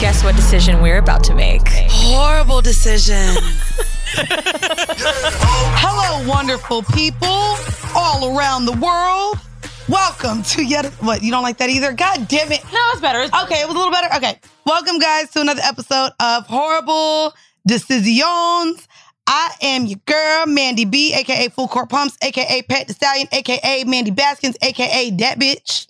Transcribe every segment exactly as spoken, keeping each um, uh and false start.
Guess what decision we're about to make? Horrible decision. Hello, wonderful people all around the world. Welcome to yet... What, you don't like that either? God damn it. No, it's better. It's better. Okay, it was a little better? Okay. Welcome, guys, to another episode of Horrible Decisions. I am your girl, Mandy B, a k a. Full Court Pumps, a k a. Pat the Stallion, a k a. Mandy Baskins, a k a. That Bitch.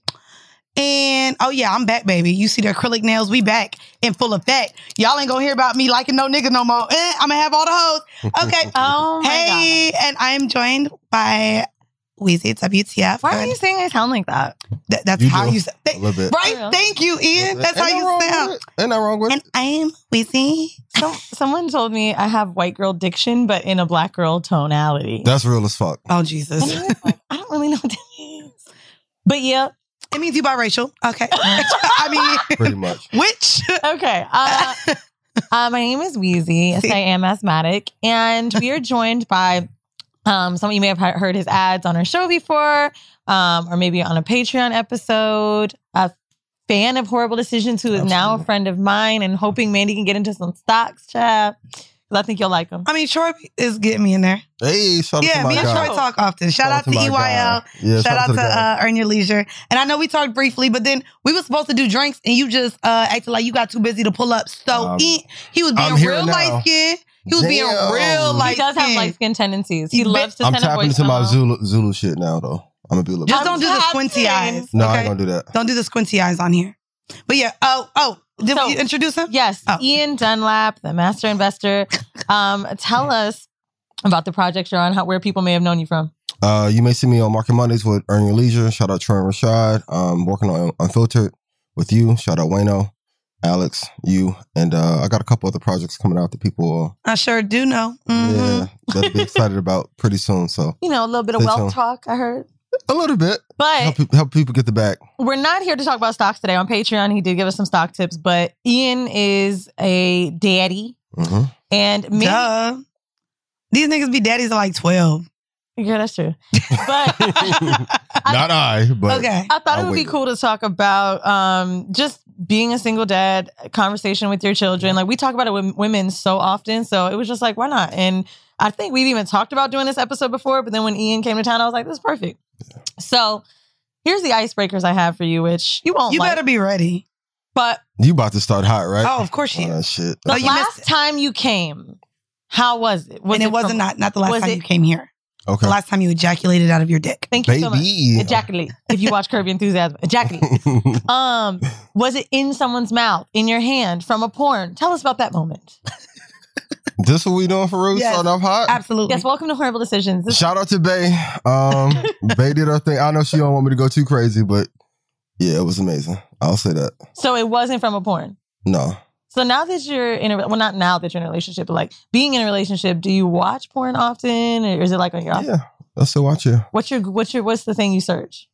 And, oh yeah, I'm back, baby. You see the acrylic nails? We back in full effect. Y'all ain't gonna hear about me liking no nigga no more. Eh, I'm gonna have all the hoes. Okay. Oh my hey, God. and I am joined by Weezy, W T F. Why are you saying I sound like that? Th- that's You how do. you sound. A little bit. Right? Yeah. Thank you, Ian. That's how Ain't you no wrong sound. with it. Ain't no wrong with And it. I am Weezy. So, someone told me I have white girl diction, but in a black girl tonality. That's real as fuck. Oh, Jesus. And I was like, I don't really know what that means. But yeah, It means you biracial. Okay. I mean, Pretty much. which? okay. Uh, uh, my name is Weezy. Yes, I am asthmatic. And we are joined by um, some of you may have he- heard his ads on our show before, um, or maybe on a Patreon episode. A fan of Horrible Decisions who is now a Absolutely. friend of mine and hoping Mandy can get into some stocks, chat. I think you'll like him. I mean, Troy is getting me in there. Hey, shout out Yeah, to my me and guy. Troy talk often. Shout, out to, my E Y L. guy. Yeah, Shout out to the guy. uh, Earn Your Leisure. And I know we talked briefly, but then we were supposed to do drinks and you just uh, acted like you got too busy to pull up. So Um, he, he was I'm being here real now. light skinned. He was being Damn. real He light He does have skinned. light skin tendencies. He He loves to I'm send a tapping voice into my memo. Zulu, Zulu shit now, though. I'm going to be a little Just bit. don't do the squinty tapping. eyes. No, I okay? ain't going to do that. Don't do the squinty eyes on here. But yeah, oh, oh, did So- you introduce him? Yes, Oh. Ian Dunlap, the master investor. Um, tell us about the project you're on, how, where people may have known you from. Uh, you may see me on Market Mondays with Earn Your Leisure. Shout out Troy and Rashad. Um, working on Unfiltered with you. Shout out Wayno, Alex, you. And uh, I got a couple other projects coming out that people, I sure do know. uh, Mhm. yeah, they'll be excited about pretty soon. So You know, a little bit of Stay wealth tuned. talk, I heard. a little bit. But Help, people- help people get the bag. we're not here to talk about stocks today. On Patreon, he did give us some stock tips, but Ian is a daddy. Mm-hmm. And maybe, Duh. These niggas be daddies at like twelve. yeah, that's true. But Not I, but Okay. I thought I'll it would be wait. cool to talk about um, just being a single dad, conversation with your children. Like we talk about it with women so often. So it was just like, why not? And I think we've even talked about doing this episode before. But then when Ian came to town, I was like, this is perfect. So here's the icebreakers I have for you, which you won't You like. better be ready. But you about to start hot, right? Oh, of course she Oh, is. that shit. the Oh, you missed last it. time you came, how was it? Was and it, wasn't from- not, not the last was time it- you came here. Okay. The last time you ejaculated out of your dick. Thank you so much. Baby. Ejaculate. If you watch Curb Your Enthusiasm, ejaculate. Um, was it in someone's mouth, in your hand, from a porn? Tell us about that moment. This what we doing for real? Yes. Starting off hot? Absolutely. Yes, welcome to Horrible Decisions. This- Shout out to Bay. Um, Bay did her thing. I know she don't want me to go too crazy, but yeah, it was amazing. I'll say that. so it wasn't from a porn. No. So now that you're in a, well, not now that you're in a relationship, but like being in a relationship, do you watch porn often, or is it like on your? Yeah, I still watch it. What's your what's your what's the thing you search?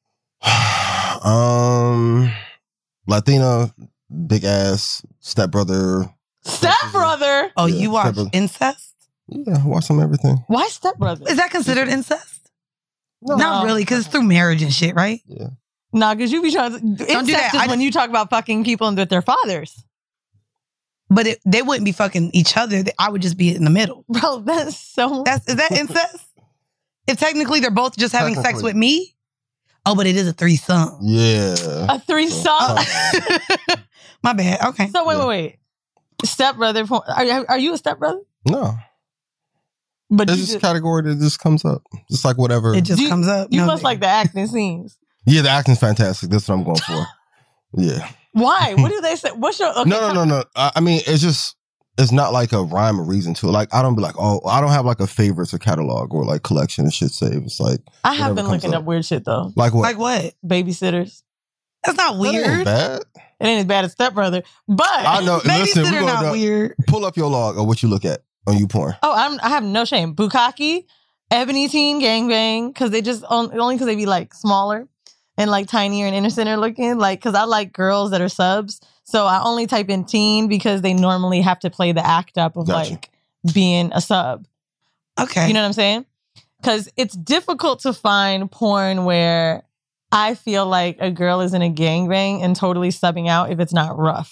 um, Latina, big ass, stepbrother. Stepbrother. oh, Yeah, you watch stepbrother. incest? Yeah, watch some everything. Why stepbrother? Is that considered incest? No. Not really, because it's through marriage and shit, right? Yeah. Nah, because you be trying to. Incest do that. is I- when you talk about fucking people with their fathers. But it, they wouldn't be fucking each other. They- I would just be in the middle. Bro, that's so. That's is that incest? If technically they're both just having sex Technically. with me? Oh, but it is a threesome. Yeah. a threesome. Uh, My bad. Okay. So wait, Yeah. wait, wait. Stepbrother. porn- Are you are you a stepbrother? No. But It's you, just a just, category that just comes up. Just like whatever. It just Do you- comes up. you No, must baby. like the acting scenes. Yeah, the acting's fantastic. That's what I'm going for. Yeah. Why? What do they say? What's your okay, no, no, no, no. I, I mean, it's just, it's not like a rhyme or reason to it. Like, I don't be like, oh, I don't have like a favorites or catalog or like collection of shit saved. It's like, I have whatever been comes looking up. up weird shit though. like what? Like what? Babysitters. That's not That ain't weird. bad. It ain't as bad as stepbrother, but I know. Listen, we Babysitter gonna not know- weird. pull up your log of what you look at on YouPorn. oh, I'm I have no shame. Bukkake, Ebony Teen Gangbang, because they just on, only because they be like smaller and like tinier and inner center looking. Like, because I like girls that are subs, so I only type in teen because they normally have to play the act up of Gotcha. like being a sub. Okay. You know what I'm saying? Because it's difficult to find porn where I feel like a girl is in a gangbang and totally subbing out if it's not rough.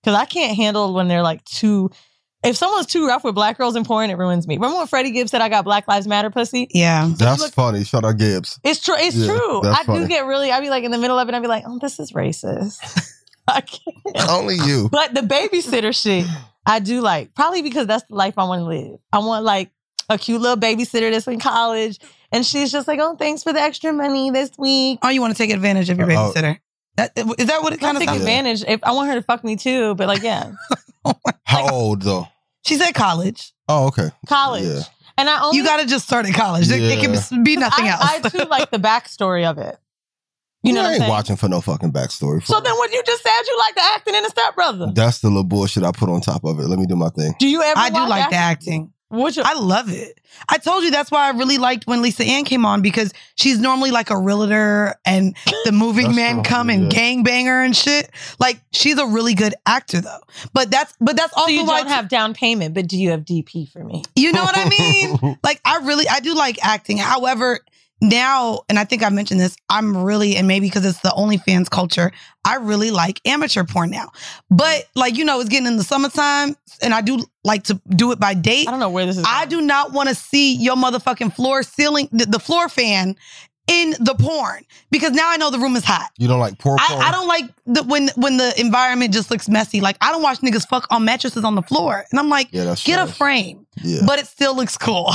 Because I can't handle when they're like too... If someone's too rough with black girls in porn, it ruins me. Remember when Freddie Gibbs said I got Black Lives Matter pussy? Yeah. That's look, funny. Shout out Gibbs. It's true. It's Yeah, true. that's I funny. do get really... I'd be like in the middle of it, I'd be like, oh, this is racist. I can't. Only you. But the babysitter shit, I do like. Probably because that's the life I want to live. I want like a cute little babysitter that's in college. And she's just like, oh, thanks for the extra money this week. Oh, you want to take advantage of your Uh, babysitter? That, is that what it kind I'll of take sounds? advantage. If I want her to fuck me too, but like, yeah. How old though? She said college. Oh, okay. College. Yeah. And I only... You got to just start at college. It, it can be nothing I, else. I too like the backstory of it. You know I what I'm ain't saying? watching for no fucking backstory. So then what you just said, you like the acting in The Step Brother. That's the little bullshit I put on top of it. Let me do my thing. Do you ever I do watch like acting? the acting. What's your... I love it. I told you that's why I really liked when Lisa Ann came on, because she's normally like a realtor and the moving That's men true, come and yeah. gangbanger and shit. Like, she's a really good actor though. But that's but that's also So you like don't have down payment, but do you have D P for me? you know what I mean? Like, I really I do like acting. However, now, and I think I mentioned this, I'm really, and maybe because it's the OnlyFans culture, I really like amateur porn now. But like, you know, it's getting in the summertime and I do like to do it by date. I don't know where this is I going. do not want to see your motherfucking floor ceiling, the, the floor fan in the porn, because now I know the room is hot. You don't like poor I, porn? I don't like the, when when the environment just looks messy. Like, I don't watch niggas fuck on mattresses on the floor. And I'm like, Yeah, that's get a trash. frame. Yeah. But it still looks cool.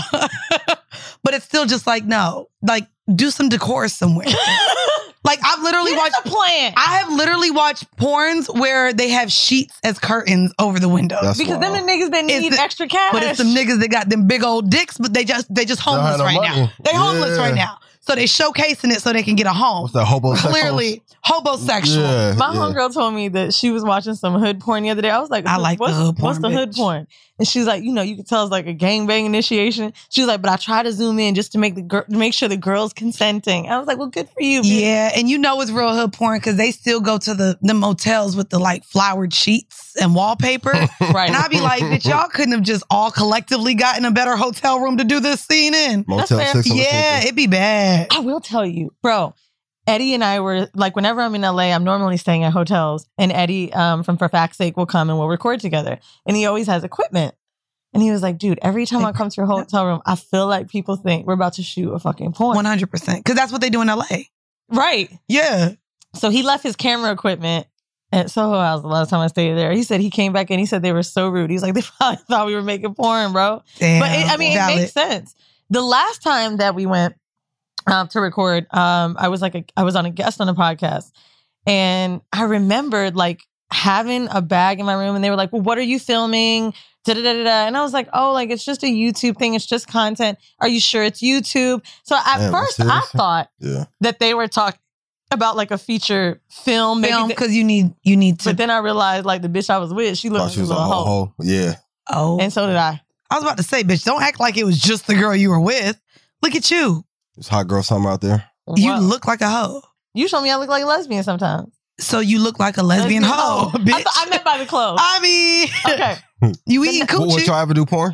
But it's still just like, no, like, do some decor somewhere. Like, I've literally Here's watched the plan. I have literally watched porns where they have sheets as curtains over the window. That's Because them wild. the niggas that It's need the- extra cash. But it's some niggas that got them big old dicks, but they just they just They don't homeless have no right money. now. They homeless Yeah. right now. So they showcasing it so they can get a home. What's that, homosexuals? Clearly homosexual. Yeah, My yeah. homegirl told me that she was watching some hood porn the other day. I was like, I like the what's, hood porn, What's the hood bitch. porn? And she's like, you know, you can tell it's like a gangbang initiation. She was like, but I try to zoom in just to make the gir- to make sure the girl's consenting. I was like, well, good for you, bitch. Yeah, and you know it's real hood porn because they still go to the, the motels with the like flowered sheets and wallpaper. Right. And I'd be like, bitch, y'all couldn't have just all collectively gotten a better hotel room to do this scene in. Motel fair. six. on the Yeah, Tuesday. it'd be bad. I will tell you, bro. Eddie and I were like, whenever I'm in L A, I'm normally staying at hotels, and Eddie um, from For Fact's Sake will come and we'll record together. And he always has equipment. And he was like, dude, every time I come to your hotel room, I feel like people think we're about to shoot a fucking porn. one hundred percent. Because that's what they do in L A. Right. Yeah. So he left his camera equipment at Soho House the last time I stayed there. He said he came back and he said they were so rude. He's like, they probably thought we were making porn, bro. Damn, But it, I mean, valid. it makes sense. The last time that we went um, to record, um, I was like, a, I was on a guest on a podcast, and I remembered like having a bag in my room, and they were like, "Well, what are you filming?" Da da da da. da. And I was like, "Oh, like it's just a YouTube thing. It's just content. Are you sure it's YouTube?" So at Damn, first, I seriously? thought Yeah. that they were talking about like a feature film, maybe Film, th- because you need you need to. but then I realized like the bitch I was with, she Thought looked she like was a a little whole hoe, hoe. Yeah. oh, and so did I. I was about to say, bitch, don't act like it was just the girl you were with. Look at you. It's hot girl summer out there. You Wow. look like a hoe. You show me I look like a lesbian sometimes. So you look like a lesbian, hoe, bitch. I, th- I meant by the clothes. I mean, Okay. you eating But- What, would coochie? y'all ever do porn?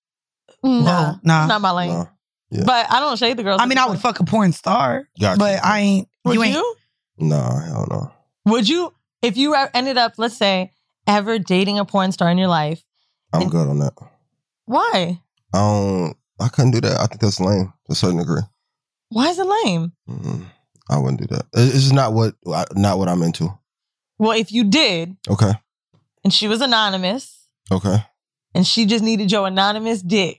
Nah, nah. not my lane. No. Yeah. But I don't shade the girls. I mean, I would fuck a porn star, Gotcha. but I ain't. Would you you? ain't. No, hell no. Would you? If you e- ended up, let's say, ever dating a porn star in your life, I'm And- good on that. why? I don't. I couldn't do that. I think that's lame to a certain degree. Why is it lame? Mm, I wouldn't do that. It- It's just not what not what I'm into. Well, if you did, Okay. and she was anonymous, Okay. and she just needed your anonymous dick.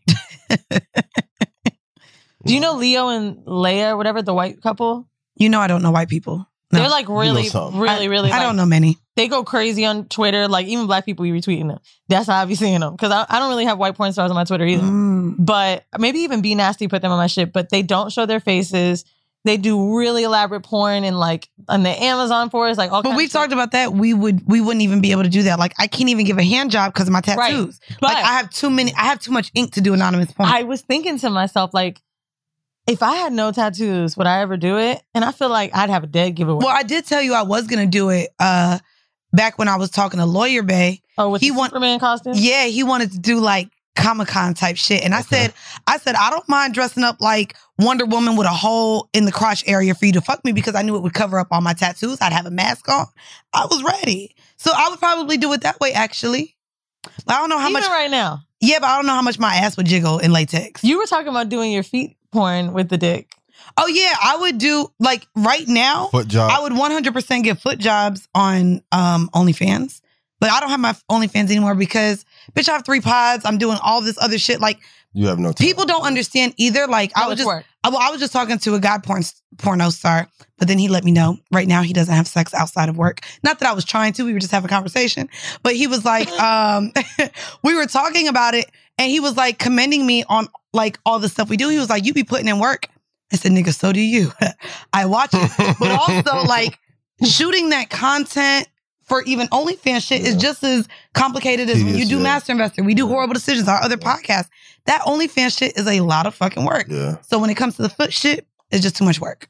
Do you know Leo and Leia, or whatever, the white couple? You know, I don't know white people. No. They're like really, something. really, really. I like, don't know many. They go crazy on Twitter. Like even black people be retweeting them. That's how I be seeing them. Because I, I don't really have white porn stars on my Twitter either. Mm. But maybe even Be Nasty put them on my shit. But they don't show their faces. They do really elaborate porn and like on the Amazon for us, like all. But kinds we of talked shit. about that. We would we wouldn't even be able to do that. Like, I can't even give a hand job because of my tattoos. Right. But Like, I have too many. I have too much ink to do anonymous porn. I was thinking to myself, like, if I had no tattoos, would I ever do it? And I feel like I'd have a dead giveaway. well, I did tell you I was gonna do it. Uh, back when I was talking to Lawyer Bay. oh, with he the want- Superman costume? Yeah, he wanted to do like Comic-Con type shit. And I Okay. said, I said, I don't mind dressing up like Wonder Woman with a hole in the crotch area for you to fuck me because I knew it would cover up all my tattoos. I'd have a mask on. I was ready. So I would probably do it that way, actually. But I don't know how Even much. right now. Yeah, but I don't know how much my ass would jiggle in latex. You were talking about doing your feet porn with the dick. Oh, yeah. I would do, like, right now, Foot job. I would one hundred percent get foot jobs on um, OnlyFans. But I don't have my OnlyFans anymore because, bitch, I have three pods. I'm doing all this other shit. Like, You have no time. people don't understand either. Like, I How was much just, work? I, well, I was just talking to a guy porn porno star, but then he let me know right now he doesn't have sex outside of work. Not that I was trying to. We were just having a conversation. But he was like, um, we were talking about it, and he was like commending me on like all the stuff we do. He was like, you be putting in work. I said, nigga, so do you. I watch it. But also, like, shooting that content for even OnlyFans shit Yeah. is just as complicated as when you Tedious, do yeah. Master Investor. We do Yeah. Horrible Decisions, our other podcast. That OnlyFans shit is a lot of fucking work. Yeah. So when it comes to the foot shit, it's just too much work.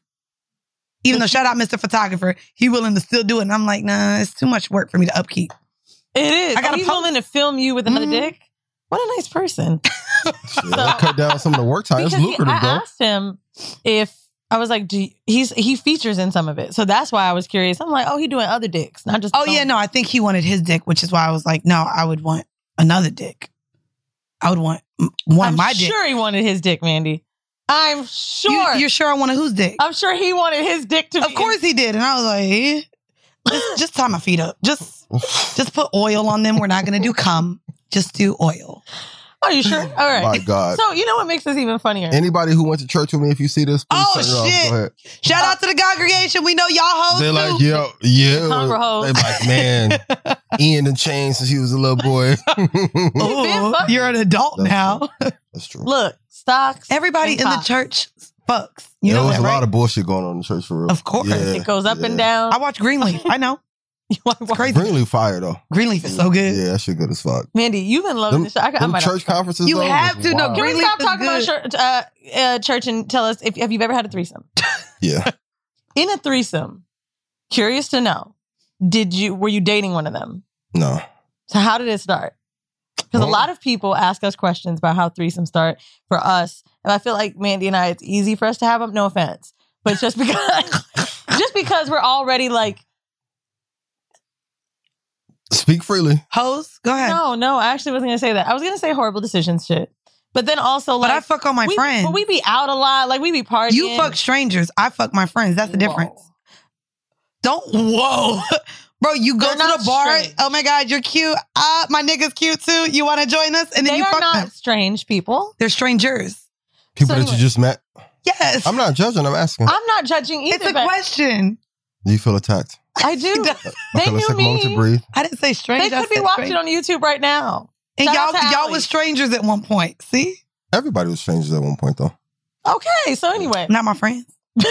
Even though, shout out Mister Photographer, he willing to still do it. And I'm like, nah, it's too much work for me to upkeep. It is. I gotta Are you post- willing to film you with another Mhm. dick? What a nice person. Shit, that cut down some of the work time. It's Because he- lucrative, I though. asked him if I was like, do you, he's he features in some of it, so that's why I was curious. I'm like, oh, he doing other dicks, not just. Oh, yeah, no, I think he wanted his dick, which is why I was like, no, I would want another dick. I would want m- one I'm of my dick. sure he wanted his dick, Mandy. I'm sure. You, you're sure I wanted whose dick? I'm sure he wanted his dick to. Of be course he did. And I was like, eh, just, just tie my feet up. Just, just put oil on them. We're not going to do cum. Just do oil. Are you sure? All right. My God. So you know what makes this even funnier? Anybody who went to church with me, if you see this, please Oh, turn it off. shit. Go ahead. Shout out to the congregation. We know y'all hoes They're too. like, yo, yeah. Conquer hoes. They're like, man, Ian done changed since he was a little boy. been Ooh, fucking- you're an adult That's now. That's true. Look, stocks. Everybody and in the cock. church fucks. You there know was that, a right? lot of bullshit going on in the church for real. Of course. Yeah, It goes up yeah. and down. I watch Greenleaf. I know. It's crazy. Greenleaf fire though. Greenleaf is so good. Yeah, that shit good as fuck. Mandy, you've been loving Them, this show. I, I them might church conferences. You though, have was to know wild. Can we Greenleaf stop is talking good. about church, uh, uh, church and tell us if have you ever had a threesome? Yeah. In a threesome, curious to know, did you were you dating one of them? No. So how did it start? Because a Well- lot of people ask us questions about how threesomes start for us, and I feel like Mandy and I, it's easy for us to have them. No offense, but just because, just because we're already like, Speak freely. Hoes, go ahead. no, no, I actually wasn't gonna say that. I was gonna say horrible decisions shit, but then also but like, I fuck on my we, friends. but we be out a lot, like we be partying. You fuck strangers. I fuck my friends. That's the difference. Whoa. Don't, whoa. Bro, you go They're to not the bar. strange. Oh my God, you're cute. Ah, my nigga's cute too. You want to join us? And then They you are fuck not them. strange people. They're strangers. People So that you anyway. just met. Yes. I'm not judging. I'm asking. I'm not judging either. it's a but question. Do you feel attacked? I do. They Okay, They let's knew take a moment to me. breathe. I didn't say strange. They I could be said watching strange. on YouTube right now. And Shout y'all, out to y'all Allie. was strangers at one point. See? Everybody was strangers at one point, though. Okay, so anyway, Not my friends.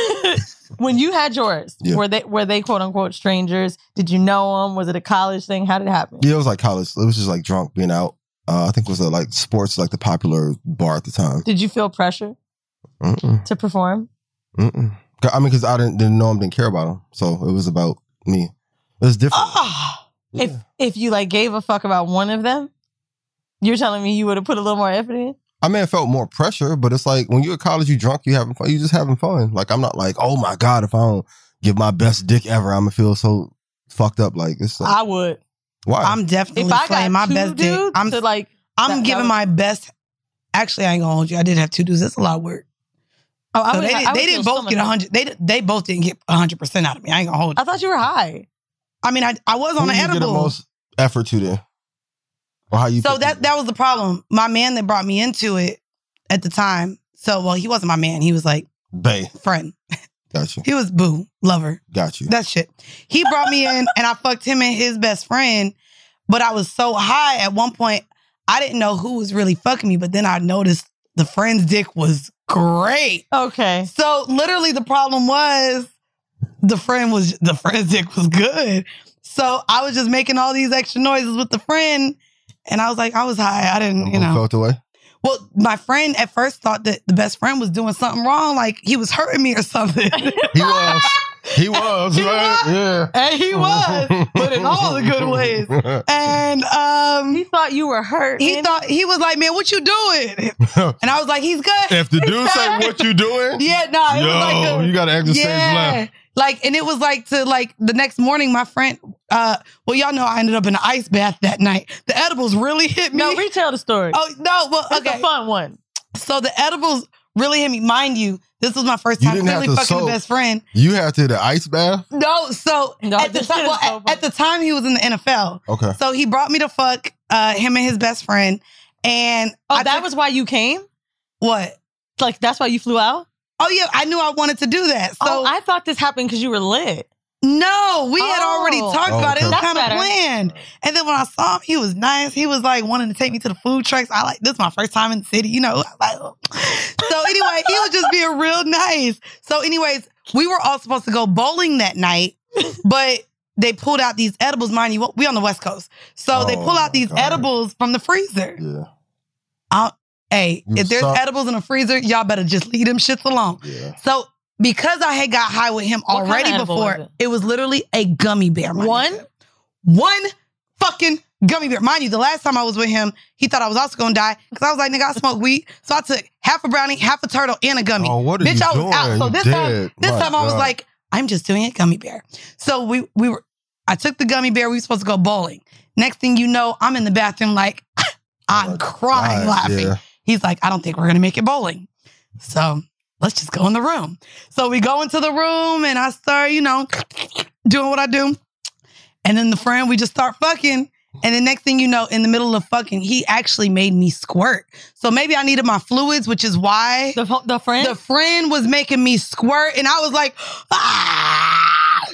when you had yours, Yeah. were they were they quote unquote strangers? Did you know them? Was it a college thing? How did it happen? Yeah, it was like college. It was just like drunk, being out. Uh, I think it was uh, like sports, like the popular bar at the time. Did you feel pressure Mm-mm, to perform? mm-mm. I mean, because I didn't, didn't know him, didn't care about him. So it was about me. It was different. Ah. Yeah. If if you like gave a fuck about one of them, you're telling me you would have put a little more effort in? I mean, I felt more pressure, but it's like when you're at college, you drunk, you having fun. You just having fun. Like, I'm not like, oh my God, if I don't give my best dick ever, I'm gonna feel so fucked up. Like, it's like, I would. why? I'm definitely If I playing got my two best dick. dudes I'm, to like, I'm that- that giving was- my best. Actually, I ain't gonna hold you. I did have two dudes. That's a lot of work. oh, I So would, they, I didn't- would they feel didn't so both much get better. one hundred. They they both didn't get one hundred percent out of me. I ain't gonna hold you. I thought you were high. I mean, I, I was Who on an did you get the edible. most effort to then? Or how you So pick that people? that was the problem. My man that brought me into it at the time. So well, he wasn't my man. He was like Bae. friend. Got you. He was boo lover. Got you. That shit. He brought me in, and I fucked him and his best friend. But I was so high at one point, I didn't know who was really fucking me. But then I noticed the friend's dick was great. Okay. So literally, the problem was the friend was the friend's dick was good. So I was just making all these extra noises with the friend, and I was like, I was high. I didn't, you Who know. felt away? Well, my friend at first thought that the best friend was doing something wrong, like he was hurting me or something. He was. He was, He right? was. Yeah. And he was, but in all the good ways. And um, He thought you were hurt. he man. thought he was like, "Man, what you doing?" And I was like, "He's good." If the dude say what you doing, Yeah, no, it yo, was like a, you got to exit stage yeah, left. Like, and it was like to like the next morning, my friend, uh, well, y'all know I ended up in an ice bath that night. The edibles really hit me. No, retell the story. Oh, no, well, It's okay. a fun one. So the edibles really hit me. Mind you, this was my first time didn't have really to fucking soak. the best friend. You had to the ice bath? No, so No, at the this time, is well, so at, at the time he was in the N F L. Okay. So he brought me to fuck uh, him and his best friend. And Oh, I that took- was why you came? what? Like, that's why you flew out? Oh yeah, I knew I wanted to do that. So oh, I thought this happened because you were lit. no, we had Oh. already talked Oh, about it. It was okay. kind of That's better. planned. And then when I saw him, he was nice. He was like wanting to take me to the food trucks. I like this is my first time in the city, you know. Like, so anyway, he was just being real nice. So, anyways, we were all supposed to go bowling that night, but they pulled out these edibles. Mind you, we on the West Coast, so they Oh, pull my out these God. edibles from the freezer. Yeah. I'll- hey, You if there's suck. edibles in the freezer, y'all better just leave them shits alone. Yeah. So because I had got high with him What kind already of edible before, was it? it? was literally a gummy bear. my One? nigga. One fucking gummy bear. Mind you, the last time I was with him, he thought I was also gonna die because I was like, nigga, I smoke weed. So I took half a brownie, half a turtle, and a gummy. Oh, what are Bitch, you I was doing? out. So You this dead. time, this My time I was God. like, I'm just doing a gummy bear. So we we were. I took the gummy bear. We were supposed to go bowling. Next thing you know, I'm in the bathroom like I'm Oh, crying, God, laughing. yeah. He's like, I don't think we're gonna make it bowling. So let's just go in the room. So we go into the room and I start, you know, doing what I do. And then the friend, we just start fucking. And the next thing you know, in the middle of fucking, he actually made me squirt. So maybe I needed my fluids, which is why The, the friend? the friend was making me squirt. And I was like, ah!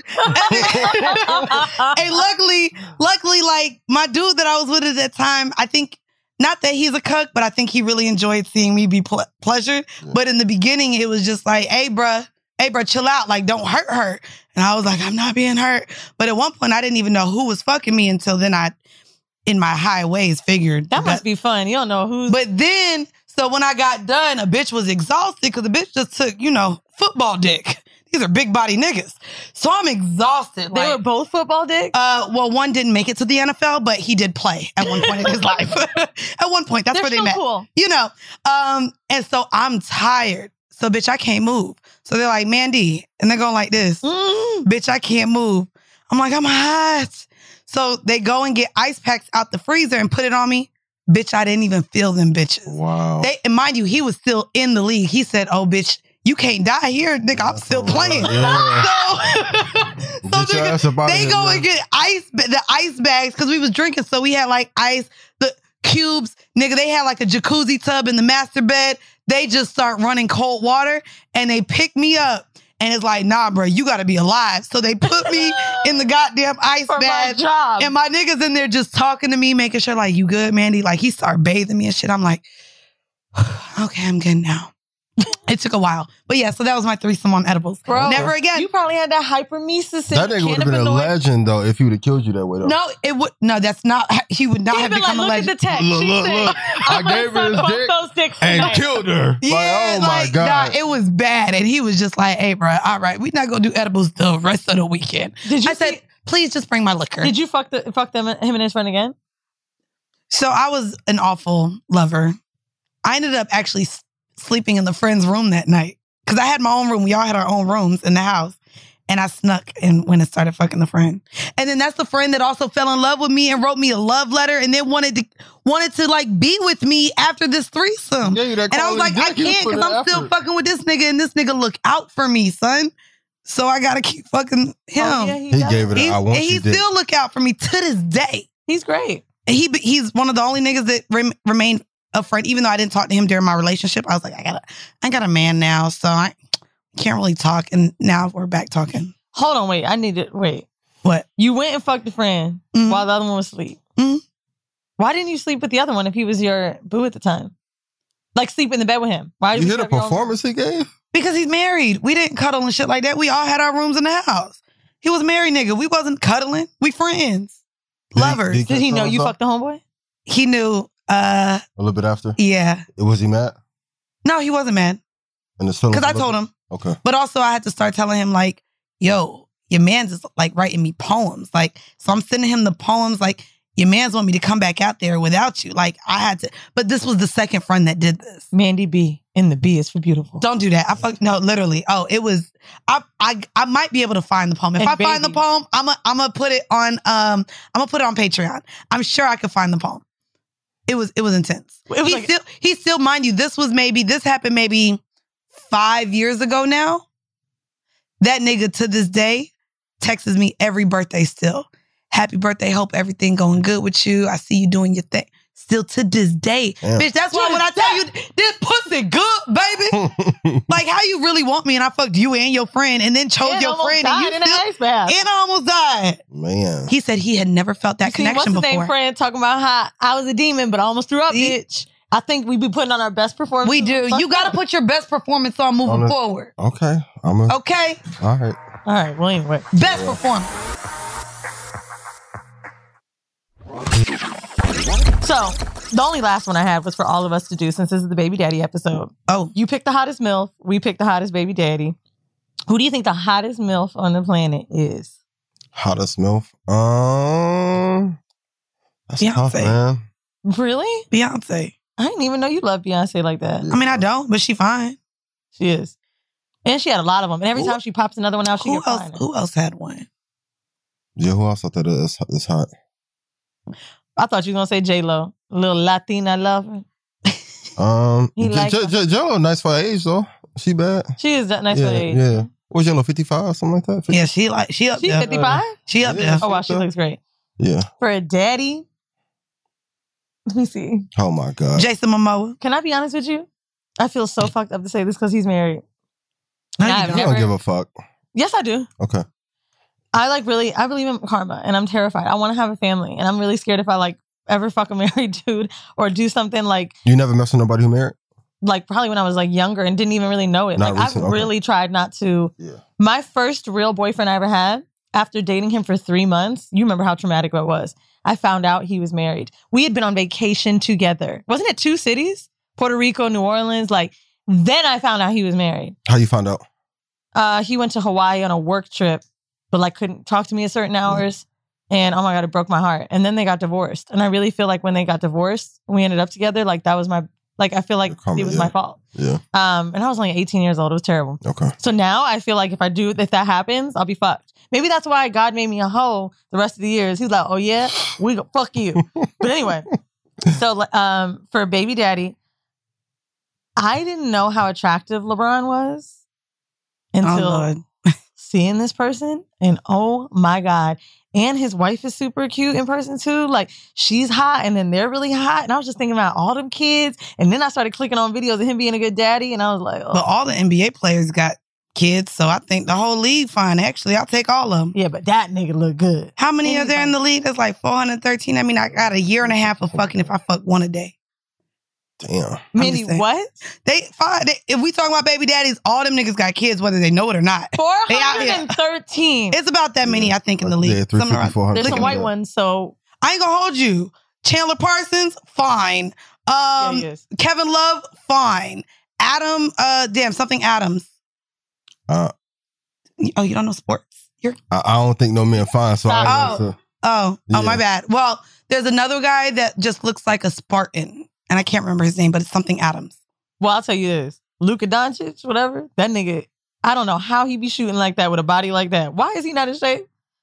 And, and luckily, luckily, like my dude that I was with at that time, I think, not that he's a cuck, but I think he really enjoyed seeing me be ple- pleasured. Yeah. But in the beginning, it was just like, hey, bruh, hey, bruh, chill out. Like, don't hurt her. And I was like, I'm not being hurt. But at one point, I didn't even know who was fucking me until then I, in my high ways, figured. that must be fun. You don't know who's... But then, so when I got done, a bitch was exhausted because the bitch just took, you know, football dick. These are big body niggas. So I'm exhausted. they like, were both football dicks? uh, well, one didn't make it to the N F L, but he did play at one point in his life. At one point, that's They're where they still met. cool. You know, um, and so I'm tired. So, bitch, I can't move. So they're like, Mandy, and they're going like this, Mm. bitch, I can't move. I'm like, I'm hot. So they go and get ice packs out the freezer and put it on me. Bitch, I didn't even feel them bitches. Wow. They, and mind you, he was still in the league. He said, oh, bitch, you can't die here, nigga. I'm still playing. Yeah. So, so Get your nigga, ass up outta they here, go man. and get ice, the ice bags, because we was drinking. So we had like ice, the cubes, nigga. They had like a jacuzzi tub in the master bed. They just start running cold water and they pick me up. And it's like, nah, bro, you got to be alive. So they put me in the goddamn ice For my bath. job. And my niggas in there just talking to me, making sure like, you good, Mandy? Like he started bathing me and shit. I'm like, okay, I'm good now. It took a while. But yeah, so that was my threesome on edibles. Bro, Never again. You probably had that hypermesis. That nigga would have been a legend though if he would have killed you that way though. No, it would. No, that's not. He would not He'd have been like, become a look at legend. the text. Look, She look, said, look. I gave her his "Suck both dick those dicks and tonight." killed her. Yeah, like, oh like, my God. nah, it was bad. And he was just like, hey, bro, all right, we're not going to do edibles the rest of the weekend. Did you I said, see- please just bring my liquor. Did you fuck the fuck them him and his friend again? So I was an awful lover. I ended up actually s- sleeping in the friend's room that night because I had my own room. We all had our own rooms in the house. And I snuck and went and started fucking the friend. And then that's the friend that also fell in love with me and wrote me a love letter and then wanted to wanted to like be with me after this threesome. Yeah, that And I was like, quality I dick, you can't put because in I'm still effort. fucking with this nigga and this nigga look out for me, son. So I gotta keep fucking him. Oh, yeah, He does. gave it a He's- I want and he you dick. still look out for me to this day. He's great. And he he's one of the only niggas that rem- remained a friend, even though I didn't talk to him during my relationship. I was like, I got a, I got a man now, so I can't really talk. And now we're back talking. Hold on, wait. I need to wait. What? You went and fucked a friend Mhm. while the other one was asleep. Mhm. Why didn't you sleep with the other one if he was your boo at the time? Like sleep in the bed with him. Why You would hear the have your own- performance he gave? Because he's married. We didn't cuddle and shit like that. We all had our rooms in the house. He was a married nigga. We wasn't cuddling. We friends. Did he- Lovers. did Did he know you Thumbs up? fucked the homeboy? He knew, uh, A little bit after? yeah. Was he mad? No, he wasn't mad. And the Because I told him. Okay. But also I had to start telling him like, yo, your man's is like writing me poems. Like, so I'm sending him the poems like, your man's want me to come back out there without you. Like I had to, but this was the second friend that did this. Mandy B And the B is for beautiful. Don't do that. I fuck no, literally. Oh, it was. I I I might be able to find the poem. If And I find the baby. poem, I'm a, I'm gonna put it on. Um, I'm gonna put it on Patreon. I'm sure I could find the poem. It was it was intense. It was he like- still he still mind you. This was maybe this happened maybe five years ago now. That nigga to this day texts me every birthday still. Happy birthday. Hope everything going good with you. I see you doing your thing. Still to this day. Damn. Bitch, that's why when I tell you this pussy good, baby. Like how you really want me and I fucked you and your friend and then chose And your almost friend died and you in an still, ice bath. and I almost died. Man. He said he had never felt that See, connection what's his before. name, friend, talking about how I was a demon, but I almost threw up, See? bitch. I think we be putting on our best performance. We do. You got to put your best performance on moving On the- forward. Okay. I'm a, Okay? all right. All right, well, anyway. Best performance. So, the only last one I had was for all of us to do since this is the baby daddy episode. Oh, You picked the hottest MILF. We picked the hottest baby daddy. Who do you think the hottest MILF on the planet is? Hottest MILF. Um, that's tough, Beyonce. man. Really? Beyonce. I didn't even know you loved Beyonce like that. I mean, I don't, but she fine. She is. And she had a lot of them. And every Who- time she pops another one out, she Who gets else? finer. Who else had one? Yeah, who else out there is, is hot? I thought you were going to say J-Lo. Little Latina lover. Um, He J- like- J- J- J-Lo nice for her age, though. She bad. She is that nice yeah, for age. yeah. What's J-Lo, fifty-five, something like that? fifty? Yeah, she like she up She there. fifty-five? She up Yeah. there. Oh, wow, she looks great. Yeah. For a daddy, let me see. Oh, my God. Jason Momoa. Can I be honest with you? I feel so fucked up to say this because he's married. No, Nah, you I've don't. I never- don't give a fuck. Yes, I do. Okay. I like really, I believe in karma and I'm terrified. I want to have a family and I'm really scared if I like ever fuck a married dude or do something like, You never mess with nobody who married? like probably when I was like younger and didn't even really know it. Not like recent, I've okay. really tried not to. Yeah. My first real boyfriend I ever had, after dating him for three months, you remember how traumatic that was. I found out he was married. We had been on vacation together. Wasn't it two cities? Puerto Rico, New Orleans. Like, then I found out he was married. How you found out? Uh, he went to Hawaii on a work trip, but like couldn't talk to me at certain hours. And oh my God, it broke my heart. And then they got divorced. And I really feel like when they got divorced, we ended up together. Like that was my, like, I feel like Karma, it was yeah. my fault. Yeah. Um, and I was only eighteen years old. It was terrible. Okay. So now I feel like if I do, if that happens, I'll be fucked. Maybe that's why God made me a hoe the rest of the years. He's like, oh yeah, we go fuck you. But anyway, so um, for baby daddy, I didn't know how attractive LeBron was Oh, until Lord. seeing this person. And oh my God. And his wife is super cute in person too. Like she's hot and then they're really hot. And I was just thinking about all them kids. And then I started clicking on videos of him being a good daddy. And I was like, oh. But all the N B A players got kids, so I think the whole league fine. Actually, I'll take all of them. yeah, but that nigga look good. How many And are he's there in like- the league? That's like four hundred thirteen. I mean, I got a year and a half of fucking if I fuck one a day. Damn. Mindy, just saying. what? They fine. They, if we talking about baby daddies, all them niggas got kids, whether they know it or not. four They out here. hundred thirteen. It's about that many, I think, in the league. Yeah, three Something fifty, around- four hundred. There's some Look at white Yeah. ones, so I ain't gonna hold you. Chandler Parsons, fine. yeah, Um, he is. Kevin Love, fine. Adam, uh, damn, something Adams. Uh, Oh, you don't know sports? You're I, I don't think no men fine, so I ain't Oh. gonna say- oh, oh Yeah. my bad. Well, there's another guy that just looks like a Spartan, and I can't remember his name, but it's something Adams. Well, I'll tell you this. Luka Doncic, whatever, that nigga, I don't know how he be shooting like that with a body like that. Why is he not in shape?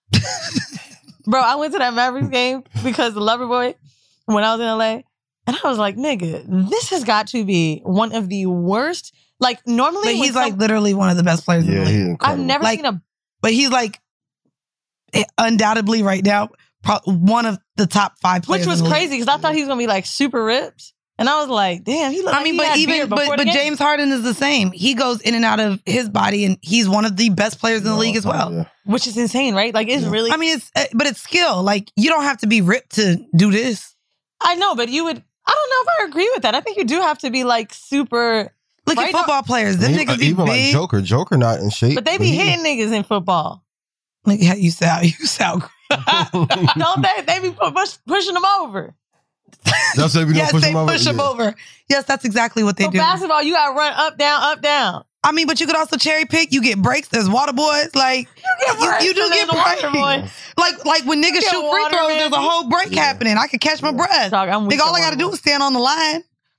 Bro, I went to that Mavericks game because the lover boy, when I was in L A, and I was like, nigga, this has got to be one of the worst. Like, normally, But when he's like some- literally one of the best players in Yeah, the he's league. incredible. I've never like- seen a But he's like eh, undoubtedly right now pro- one of the top five players. which was in the league. crazy because I thought he was gonna be like super ripped, and I was like, damn, he looked. I like mean, he but had even beer but, before but the game. James Harden is the same. He goes in and out of his body, and he's one of the best players in the league as well. Yeah. which is insane, right? Like, it's Yeah. really. I mean, it's uh, but it's skill. Like you don't have to be ripped to do this. I know, but you would. I don't know if I agree with that. I think you do have to be like super. Look Right at football players. Them Even, niggas be even like big. Joker. Joker not in shape. But they be he- hitting niggas in football. Look how you sound. You sound. Don't they? They be pu- push, pushing them over. That's what we don't Yes, push they him over. push him Yeah. over. Yes, that's exactly what they For do. basketball, you got to run up, down, up, down. I mean, but you could also cherry pick. You get breaks. There's water boys. Like get you, breaks you do and get there's water breaks. boys. Like like when niggas get shoot free water, throws, man. there's a whole break Yeah. happening. I can catch my breath. Dog, I'm weak Nigga, all on I got to water do is stand on the line.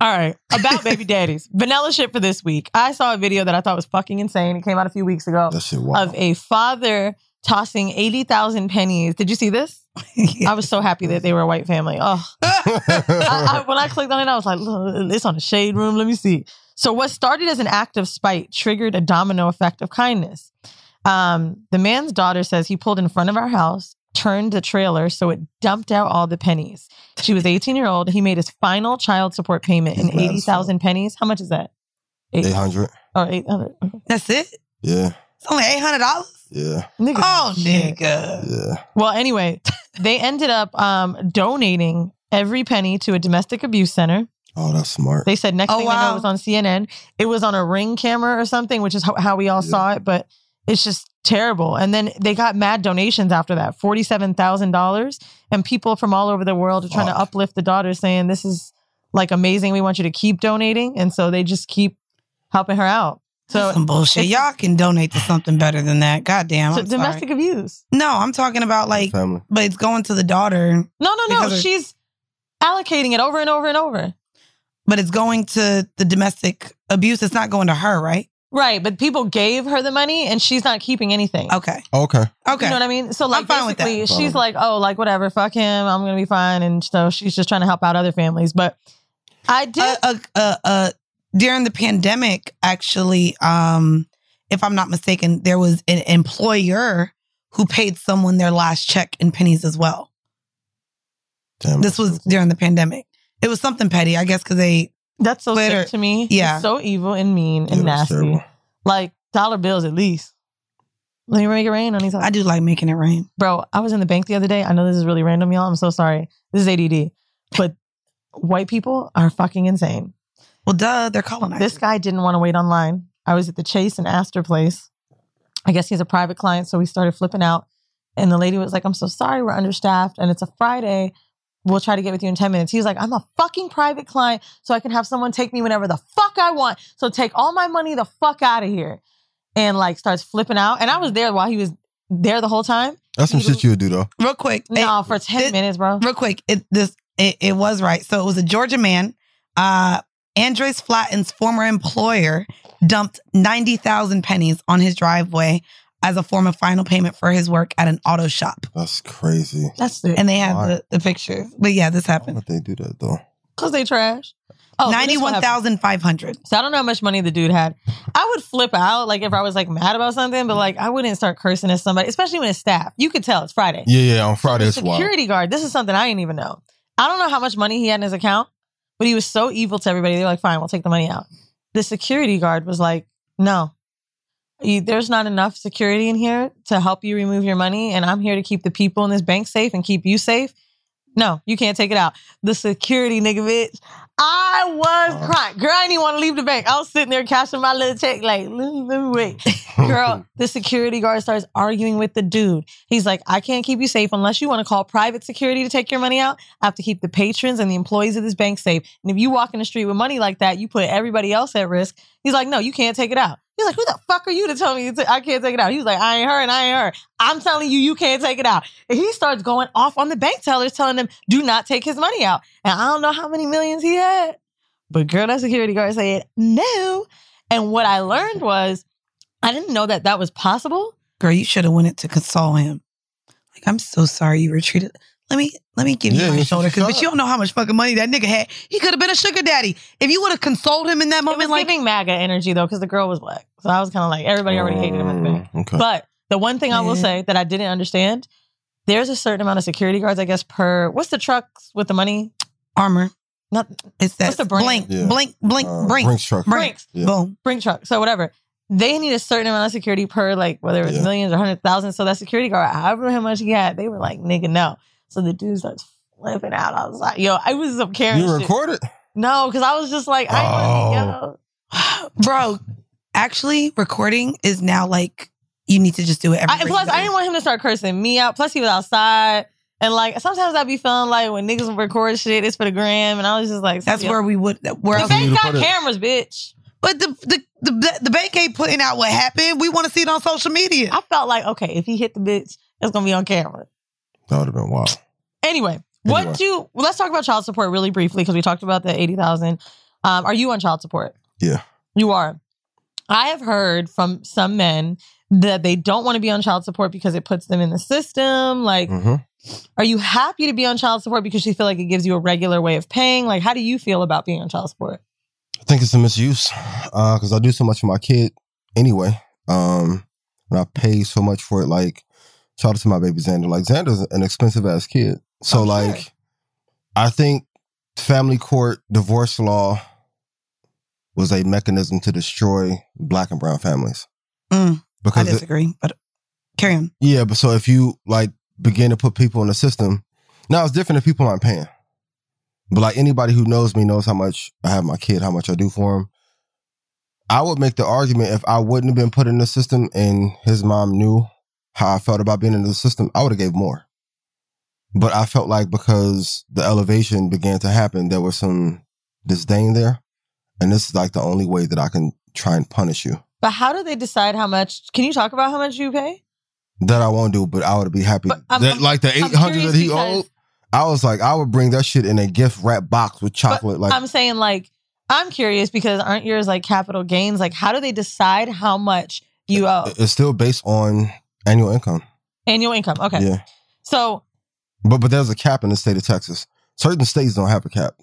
All right. About baby daddies. Vanilla shit for this week. I saw a video that I thought was fucking insane. It came out a few weeks ago. That shit wild. Of a father tossing eighty thousand pennies. Did you see this? Yeah. I was so happy that they were a white family. Oh, I, I, when I clicked on it, I was like, look, it's on the shade room. Let me see. So what started as an act of spite triggered a domino effect of kindness. Um, the man's daughter says he pulled in front of our house, turned the trailer so it dumped out all the pennies. She was eighteen year old. He made his final child support payment in eighty thousand pennies. How much is that? eight hundred. Oh, eight hundred. That's it? Yeah. It's only eight hundred dollars? Yeah. Nigga, Oh, shit. nigga. Yeah. Well, anyway, they ended up um, donating every penny to a domestic abuse center. Oh, that's smart. They said next Oh, thing they know, wow. it was on C N N. It was on a Ring camera or something, which is how, how we all Yeah. saw it. But it's just terrible. And then they got mad donations after that, forty-seven thousand dollars. And people from all over the world are trying to Fuck. uplift the daughter, saying this is like amazing. We want you to keep donating. And so they just keep helping her out. So That's some bullshit. it's- Y'all can donate to something better than that. God damn. so I'm domestic sorry. abuse. No, I'm talking about like, Family. but it's going to the daughter, No, no, no. Because of- She's allocating it over and over and over. but it's going to the domestic abuse. It's not going to her, right? Right. But people gave her the money and she's not keeping anything. Okay. Okay. Okay. You know what I mean? So like I'm fine with that. basically she's Fine. like, oh, like whatever, fuck him. I'm gonna be fine. And so she's just trying to help out other families. But I did uh, uh, uh, uh, during the pandemic, actually, um, if I'm not mistaken, there was an employer who paid someone their last check in pennies as well. Damn. This was during the pandemic. It was something petty, I guess, because they. that's so Later. sick to me. Yeah. It's so evil and mean Yeah, and that's nasty. terrible. Like dollar bills at least. Let me make it rain on these. I do like making it rain. Bro, I was in the bank the other day. I know this is really random, y'all. I'm so sorry. This is A D D. But white people are fucking insane. Well, duh, they're colonized. This guy didn't want to wait online. I was at the Chase and Astor place. I guess he's a private client, so we started flipping out. And the lady was like, I'm so sorry, we're understaffed. And it's a Friday. We'll try to get with you in ten minutes. He was like, I'm a fucking private client, so I can have someone take me whenever the fuck I want. So take all my money the fuck out of here. And like starts flipping out. And I was there while he was there the whole time. That's some shit you would do, though. Real quick. No, it- for ten it- minutes, bro. Real quick. It this it, it was right. So it was a Georgia man. Uh, Andres Flatten's former employer dumped ninety thousand pennies on his driveway as a form of final payment for his work at an auto shop. That's crazy. That's it. And they have Why? the, the picture. But yeah, this Why happened. would they do that, though? Because they trash. Oh, so this Ninety-one what happened. thousand five hundred. So I don't know how much money the dude had. I would flip out, like if I was like mad about something, but like I wouldn't start cursing at somebody, especially when it's staff. You could tell it's Friday. Yeah, yeah. On Friday, The it's wild. security guard, this is something I didn't even know. I don't know how much money he had in his account, but he was so evil to everybody. They were like, fine, we'll take the money out. The security guard was like, no, you, there's not enough security in here to help you remove your money. And I'm here to keep the people in this bank safe and keep you safe. No, you can't take it out. The security nigga, bitch. I was Uh. crying. Girl, I didn't even want to leave the bank. I was sitting there cashing my little check like, let me, let me wait. Girl, the security guard starts arguing with the dude. He's like, I can't keep you safe unless you want to call private security to take your money out. I have to keep the patrons and the employees of this bank safe. And if you walk in the street with money like that, you put everybody else at risk. He's like, no, you can't take it out. He's like, who the fuck are you to tell me to- I can't take it out? He was like, I ain't her and I ain't her. I'm telling you, you can't take it out. And he starts going off on the bank tellers, telling them, do not take his money out. And I don't know how many millions he had. But girl, that security guard said, no. And what I learned was, I didn't know that that was possible. Girl, you should have went it to console him. Like, I'm so sorry you were treated. Let me let me give Yeah, you my you shoulder, should because but you don't know how much fucking money that nigga had. He could have been a sugar daddy. If you would have consoled him in that It was moment, like giving MAGA energy though, because the girl was black. So I was kind of like, everybody already hated him at the bank. Mm, Okay. But the one thing I will Yeah. say that I didn't understand, there's a certain amount of security guards, I guess, per, what's the trucks with the money? armor. Not It's that What's the brand? blink, Yeah. blink, blink, Uh, blink, Brinks truck. Brinks. Yeah. Boom. Brink truck. So whatever. They need a certain amount of security per, like, whether it's Yeah. millions or hundred thousand. So that security guard, however how much he had, they were like, nigga, no. So the dude starts flipping out. I was like, yo, I was some Karen You shit. recorded? No, because I was just like, I ain't want to Bro, actually, recording is now like, you need to just do it every I, plus, I didn't want him to start cursing me out. Plus, he was outside. And like, sometimes I be feeling like when niggas record shit, it's for the gram. And I was just like, That's yo, where we would, where the else? you bank to got put it. cameras, bitch. But the, the, the, the bank ain't putting out what happened. We want to see it on social media. I felt like, okay, if he hit the bitch, it's going to be on camera. That would have been wild. Anyway, what Anyway. do, well, let's talk about child support really briefly because we talked about the eighty thousand. Um, are you on child support? Yeah. You are. I have heard from some men that they don't want to be on child support because it puts them in the system. Like, Mm-hmm. are you happy to be on child support because you feel like it gives you a regular way of paying? Like, how do you feel about being on child support? I think it's a misuse because uh, I do so much for my kid anyway. Um, and I pay so much for it. Like, shout out to my baby Xander. Like, Xander's an expensive ass kid. So, Oh, like, sure. I think family court divorce law was a mechanism to destroy Black and brown families. Mm, I Because it- disagree, but carry on. yeah, but so if you like begin to put people in the system, now it's different if people aren't paying. But like anybody who knows me knows how much I have my kid, how much I do for him. I would make the argument if I wouldn't have been put in the system and his mom knew how I felt about being in the system, I would have gave more. But I felt like because the elevation began to happen, there was some disdain there. And this is like the only way that I can try and punish you. But how do they decide how much? Can you talk about how much you pay? That I won't do, but I would be happy. But I'm- that, I'm- like the I'm eight hundred curious that he because- owed, I was like, I would bring that shit in a gift wrap box with chocolate. But like I'm saying, like, I'm curious because aren't yours like capital gains? Like, how do they decide how much you owe? it's still based on annual income. Annual income. Okay. Yeah, So, but but there's a cap in the state of Texas. Certain states don't have a cap,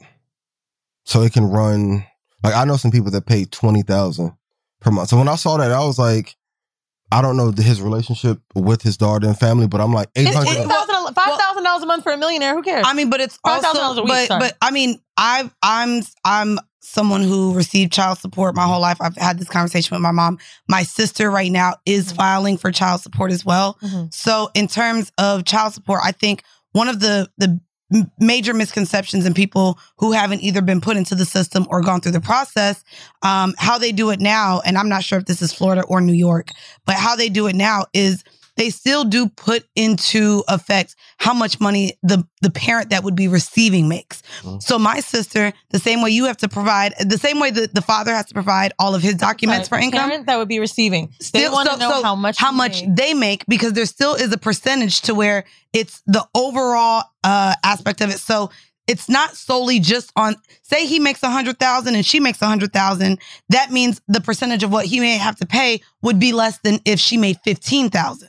so it can run. Like I know some people that pay twenty thousand per month. So when I saw that, I was like, I don't know his relationship with his daughter and family, but I'm like eight it's hundred. five thousand dollars a month for a millionaire. Who cares? I mean, but it's five thousand dollars also, a week, but sorry. but I mean, I've I'm I'm someone who received child support my whole life. I've had this conversation with my mom. My sister right now is Mhm. filing for child support as well. Mhm. So in terms of child support, I think one of the the m- major misconceptions in people who haven't either been put into the system or gone through the process, um, how they do it now, and I'm not sure if this is Florida or New York, but how they do it now is they still do put into effect how much money the, the parent that would be receiving makes. Mhm. So my sister, the same way you have to provide, the same way that the father has to provide all of his documents Sorry, for income, parent that would be receiving. They Still- want to so- know so how much how you much make. they make, because there still is a percentage to where it's the overall uh, aspect of it. So it's not solely just on, say he makes a hundred thousand and she makes a hundred thousand. That means the percentage of what he may have to pay would be less than if she made fifteen thousand.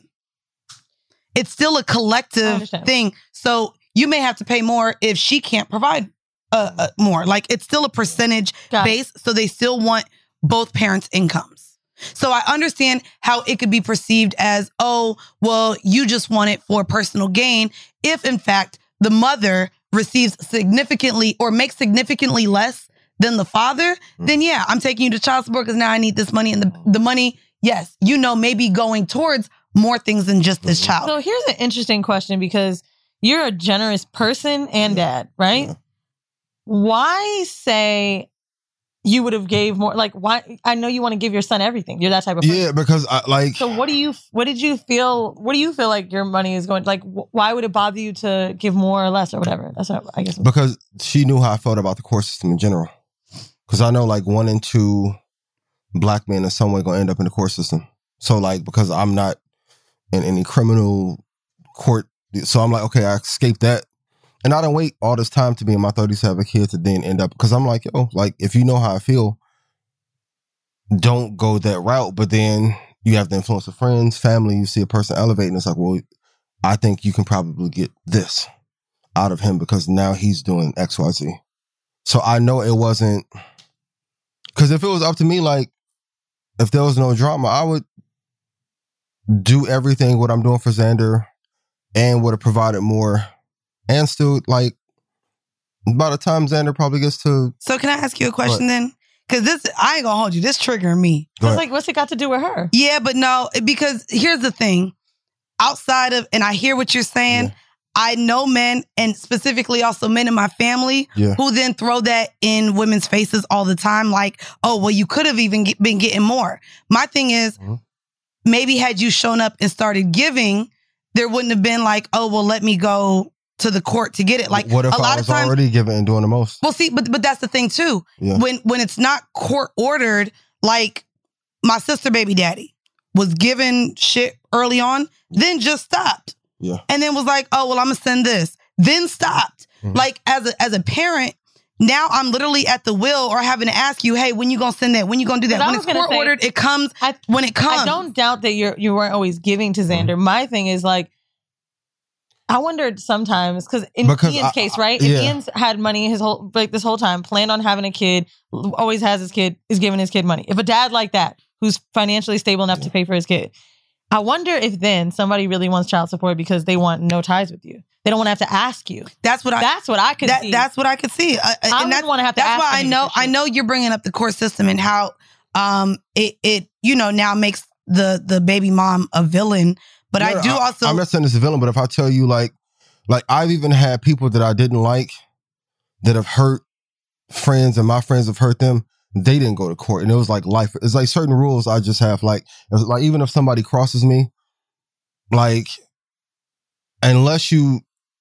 It's still a I collective understand. thing. So you may have to pay more if she can't provide uh, uh, more. Like it's still a percentage Got it. base. So they still want both parents' incomes. So I understand how it could be perceived as, oh, well, you just want it for personal gain. If in fact the mother receives significantly or makes significantly less than the father, Mm. then yeah, I'm taking you to child support because now I need this money. And the, the money, yes, you know, maybe going towards more things than just this Mhm. child. So here's an interesting question because you're a generous person and dad, right? Yeah. Why say you would have gave more? Like, why? I know you want to give your son everything. You're that type of person. Yeah, because I like. So what do you? What did you feel? What do you feel like your money is going? Like, wh- why would it bother you to give more or less or whatever? That's what I guess. Because she knew how I felt about the court system in general. Because I know like one in two Black men in some way gonna end up in the court system. So like because I'm not in any criminal court, so I'm like, okay, I escaped that. And I don't wait all this time to be in my thirties to have a kid to then end up, because I'm like, yo, like if you know how I feel, don't go that route. But then you have the influence of friends, family, you see a person elevate and it's like, well, I think you can probably get this out of him because now he's doing X, Y, Z. So I know it wasn't, because if it was up to me, like if there was no drama, I would do everything what I'm doing for Xander and would have provided more. And still, like, by the time Xander probably gets to... So can I ask you a question then? Because this, I ain't gonna hold you. This triggering me. Go It's ahead. like, what's it got to do with her? Yeah, but no, because here's the thing. Outside of, and I hear what you're saying, Yeah. I know men, and specifically also men in my family, Yeah. who then throw that in women's faces all the time. Like, oh, well, you could have even get, been getting more. My thing is, Mhm. maybe had you shown up and started giving, there wouldn't have been like, oh, well, let me go to the court to get it. Like, what if a lot I was of times, already giving and doing the most? well, see, but but that's the thing too. Yeah. When when it's not court ordered, like my sister baby daddy was given shit early on, then just stopped. Yeah. And then was like, oh well, I'm gonna send this. Then stopped. Mhm. Like as a as a parent, now I'm literally at the will or having to ask you, hey, when you gonna send that? When you gonna do that? But I When was it's gonna court say, ordered, it comes I, when it comes. I don't doubt that you're you weren't always giving to Xander. My thing is like, I wondered sometimes because in Because Ian's I- case, I- right? yeah. If Ian's had money his whole like this whole time, planned on having a kid, always has his kid, is giving his kid money. If a dad like that, who's financially stable enough to pay for his kid, I wonder if then somebody really wants child support because they want no ties with you. They don't want to have to ask you. That's what I. That's what I could that, see. That's what I could see. Uh, I and wouldn't that's want to have to That's ask why I anybody know. for shit. I know you're bringing up the court system and how um it it you know now makes the the baby mom a villain. But No, I no, do also. I'm not saying it's a villain, but if I tell you, like, like I've even had people that I didn't like that have hurt friends, and my friends have hurt them. They didn't go to court, and it was like life. It's like certain rules I just have. Like, it's like even if somebody crosses me, like, unless you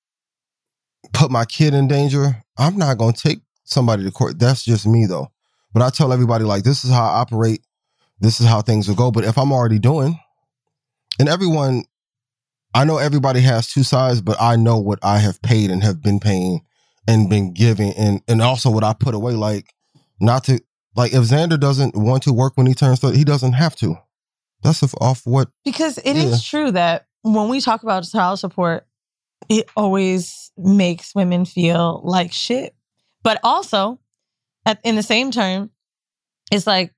put my kid in danger, I'm not gonna take somebody to court. That's just me, though. But I tell everybody, like, this is how I operate. This is how things will go. But if I'm already doing, and everyone, I know everybody has two sides, but I know what I have paid and have been paying and been giving, and and also what I put away. Like, not to, like, if Xander doesn't want to work when he turns thirty, he doesn't have to. That's if, off what. Because it Yeah. is true that when we talk about child support, it always makes women feel like shit. But also, at, in the same term, it's like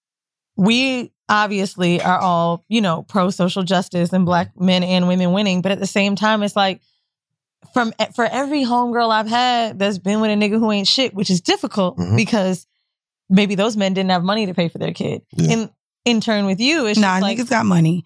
we obviously are all, you know, pro social justice and black men and women winning. But at the same time, it's like from for every homegirl I've had that's been with a nigga who ain't shit, which is difficult Mhm. because maybe those men didn't have money to pay for their kid. Yeah. In in turn with you, it's Nah, just like, niggas got money.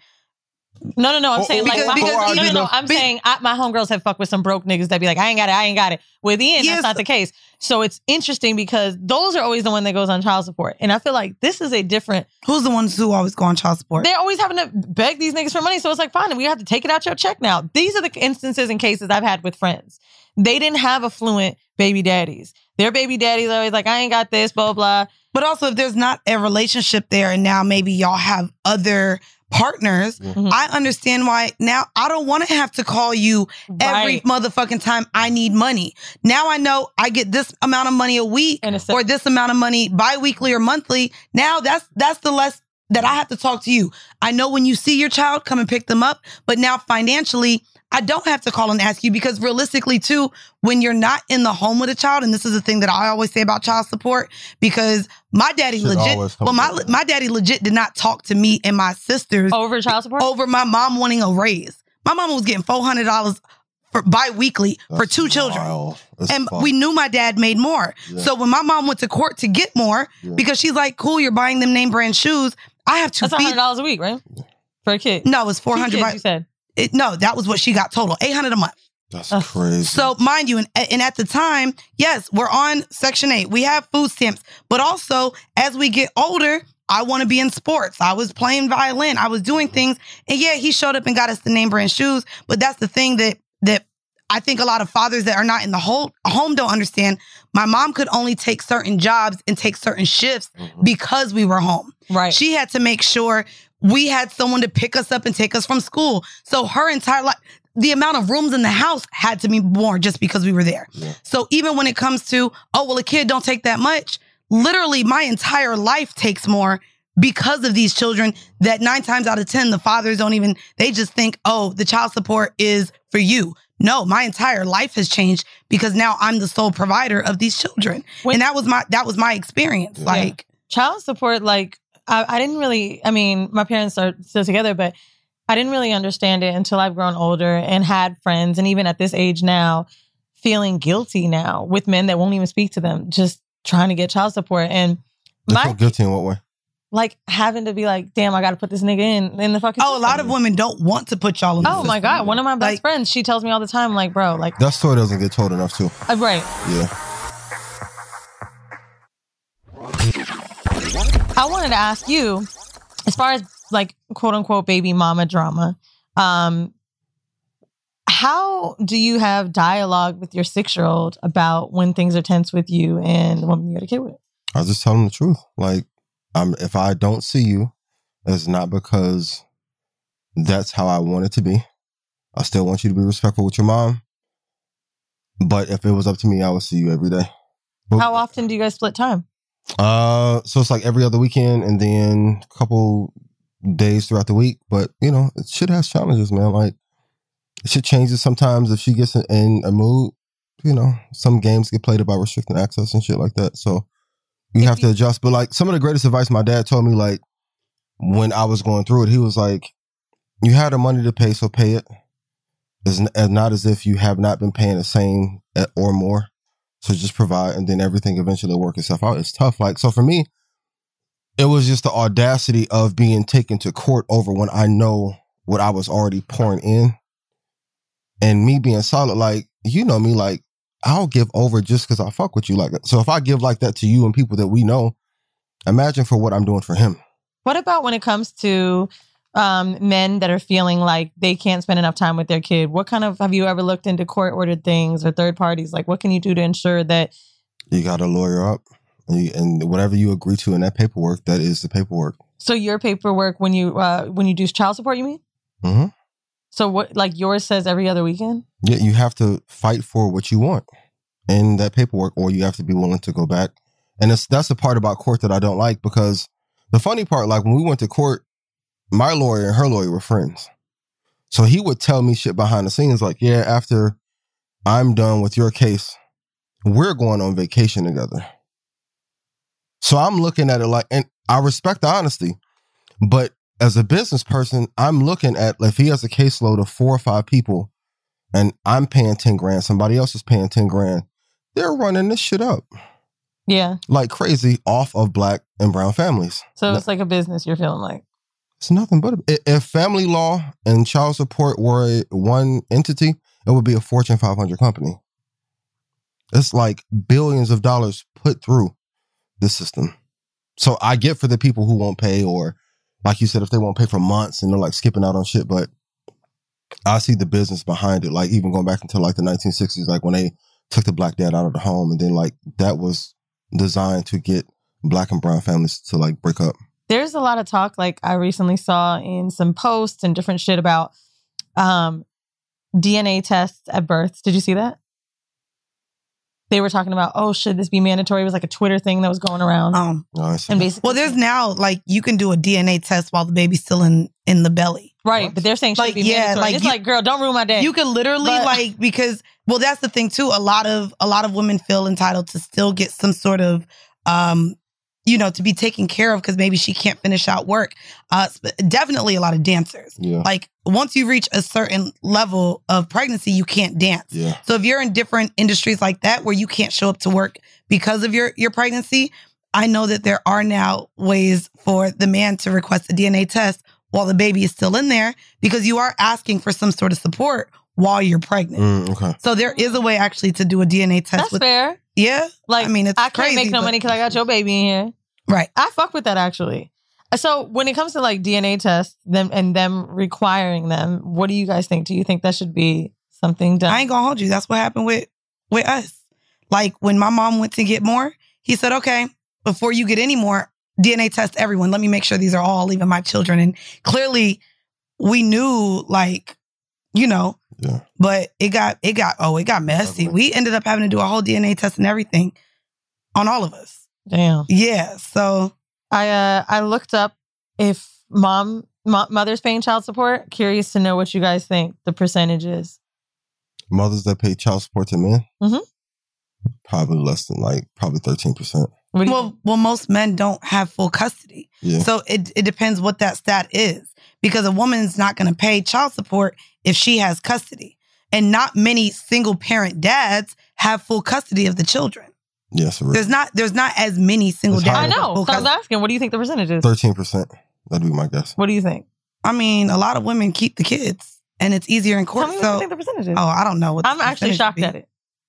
no, no, no. I'm Oh, saying oh, like, because- my because home- no, even no, no. though- I'm be- saying I, my homegirls have fucked with some broke niggas that be like, I ain't got it, I ain't got it. With Ian, Yes. that's not the case. So it's interesting because those are always the one that goes on child support, and I feel like this is a different. Who's the ones who always go on child support? They're always having to beg these niggas for money, so it's like, fine, we have to take it out your check now. These are the instances and cases I've had with friends. They didn't have affluent baby daddies. Their baby daddies are always like, I ain't got this, blah blah. But also, if there's not a relationship there, and now maybe y'all have other partners, Mhm. I understand why now I don't want to have to call you every Right. motherfucking time I need money. Now I know I get this amount of money a week And it's- or this amount of money bi-weekly or monthly. Now that's that's the less that I have to talk to you. I know when you see your child, come and pick them up. But now financially, I don't have to call and ask you because realistically too, when you're not in the home with a child, and this is the thing that I always say about child support, because my daddy Shit legit, always comes well, my up. my daddy legit did not talk to me and my sisters Over child support. over my mom wanting a raise. My mom was getting four hundred dollars for bi-weekly for That's two children. wild. That's And fucked. we knew my dad made more. Yeah. So when my mom went to court to get more, Yeah. because she's like, cool, you're buying them name brand shoes. I have to That's a feed. hundred dollars a week, right? For a kid. No, it's four Two hundred. kids, by- you said. it, no, that was what she got total. eight hundred a month. That's Ugh. crazy. So mind you, and, and at the time, yes, we're on Section eight. We have food stamps. But also, as we get older, I want to be in sports. I was playing violin. I was doing things. And yeah, he showed up and got us the name brand shoes. But that's the thing that that I think a lot of fathers that are not in the whole home don't understand. My mom could only take certain jobs and take certain shifts Mhm. because we were home. Right. She had to make sure we had someone to pick us up and take us from school. So her entire life, the amount of rooms in the house had to be more just because we were there. Yeah. So even when it comes to, oh, well, a kid don't take that much, literally my entire life takes more because of these children that nine times out of ten, the fathers don't even, they just think, oh, the child support is for you. No, my entire life has changed because now I'm the sole provider of these children. When- and that was my, that was my experience. Yeah. Like, Child support, like, I, I didn't really, I mean, my parents are still together, but I didn't really understand it until I've grown older and had friends, and even at this age now, feeling guilty now with men that won't even speak to them, just trying to get child support. And They my, feel guilty in what way? like, having to be like, damn, I got to put this nigga in, in the fucking oh, a lot of women don't want to put y'all in the Oh my system. God. One of my best Like- friends, she tells me all the time, like, bro, like, That story doesn't get told enough too. uh, right. Yeah. I wanted to ask you, as far as like quote unquote baby mama drama, um, how do you have dialogue with your six year old about when things are tense with you and the woman you got a kid with? I just tell them the truth. Like, I'm if I don't see you, it's not because that's how I want it to be. I still want you to be respectful with your mom. But if it was up to me, I would see you every day. But, How often do you guys split time? Uh, so it's like every other weekend and then a couple days throughout the week. But, you know, shit has challenges, man. Like, shit changes sometimes if she gets in a mood. You know, some games get played about restricting access and shit like that. So you If have you- to adjust. But like some of the greatest advice my dad told me, like when I was going through it, he was like, you had the money to pay, so pay it. It's n- it's not as if you have not been paying the same at- or more. So just provide, and then everything eventually will work itself out. It's tough. Like, so for me, it was just the audacity of being taken to court over when I know what I was already pouring in. And me being solid, like, you know me, like, I'll give over just because I fuck with you like that. So if I give like that to you and people that we know, imagine for what I'm doing for him. What about when it comes to um, men that are feeling like they can't spend enough time with their kid? What kind of, have you ever looked into court-ordered things or third parties? Like, what can you do to ensure that? You got to lawyer up, and, you, and whatever you agree to in that paperwork, that is the paperwork. So your paperwork, when you uh, when you do child support, you mean? Mm-hmm. So what, like yours says every other weekend? Yeah, you have to fight for what you want in that paperwork, or you have to be willing to go back. And it's that's the part about court that I don't like, because the funny part, like when we went to court, my lawyer and her lawyer were friends. So he would tell me shit behind the scenes, like, yeah, after I'm done with your case, we're going on vacation together. So I'm looking at it like, and I respect the honesty, but as a business person, I'm looking at, if he has a caseload of four or five people and I'm paying ten grand, somebody else is paying ten grand, they're running this shit up Yeah. like crazy off of black and brown families. So it's like a business you're feeling like. It's nothing but, a, if family law and child support were one entity, it would be a Fortune five hundred company. It's like billions of dollars put through the system. So I get for the people who won't pay, or like you said, if they won't pay for months and they're like skipping out on shit, but I see the business behind it. Like even going back into like the nineteen sixties, like when they took the black dad out of the home, and then like that was designed to get black and brown families to like break up. There's a lot of talk, like I recently saw in some posts and different shit about um, D N A tests at birth. Did you see that? They were talking about, oh, should this be mandatory? It was like a Twitter thing that was going around. Um, No, I see and that. basically, well, there's now like you can do a D N A test while the baby's still in in the belly. right, but they're saying should Like, it be yeah, mandatory. like It's you- like, girl, don't ruin my day. You can literally But- like, because well, that's the thing too. A lot of a lot of women feel entitled to still get some sort of um you know, to be taken care of because maybe she can't finish out work. Uh, sp- definitely a lot of dancers. Yeah. Like once you reach a certain level of pregnancy, you can't dance. Yeah. So if you're in different industries like that where you can't show up to work because of your your pregnancy, I know that there are now ways for the man to request a D N A test while the baby is still in there, because you are asking for some sort of support while you're pregnant. Mm, okay. So there is a way actually to do a D N A test. That's with, fair. Yeah. Like, I mean, it's I can't crazy, make no but- money because I got your baby in here. Right. I fuck with that actually. So when it comes to like D N A tests, them and them requiring them, what do you guys think? Do you think that should be something done? I ain't gonna hold you. That's what happened with with us. Like when my mom went to get more, he said, okay, before you get any more, D N A test everyone. Let me make sure these are all even my children. And clearly we knew, like, you know, Yeah. but it got, it got, oh, it got messy. We ended up having to do a whole D N A test and everything on all of us. Damn. Yeah. So I uh I looked up if mom, mo- mother's paying child support. Curious to know what you guys think the percentage is. Mothers that pay child support to men? Mhm. Probably less than like, probably thirteen percent. What do you well, think? well, most men don't have full custody. Yeah. So it it depends what that stat is, because a woman's not going to pay child support if she has custody, and not many single parent dads have full custody of the children. Yes. There's not there's not as many single It's dads. higher. I with know. full So I was custody. asking, what do you think the percentage is? thirteen percent. That'd be my guess. What do you think? I mean, a lot of women keep the kids, and it's easier in court. Tell me what So, you think the percentage is. oh, I don't know what. the I'm actually percentage shocked would at be. it.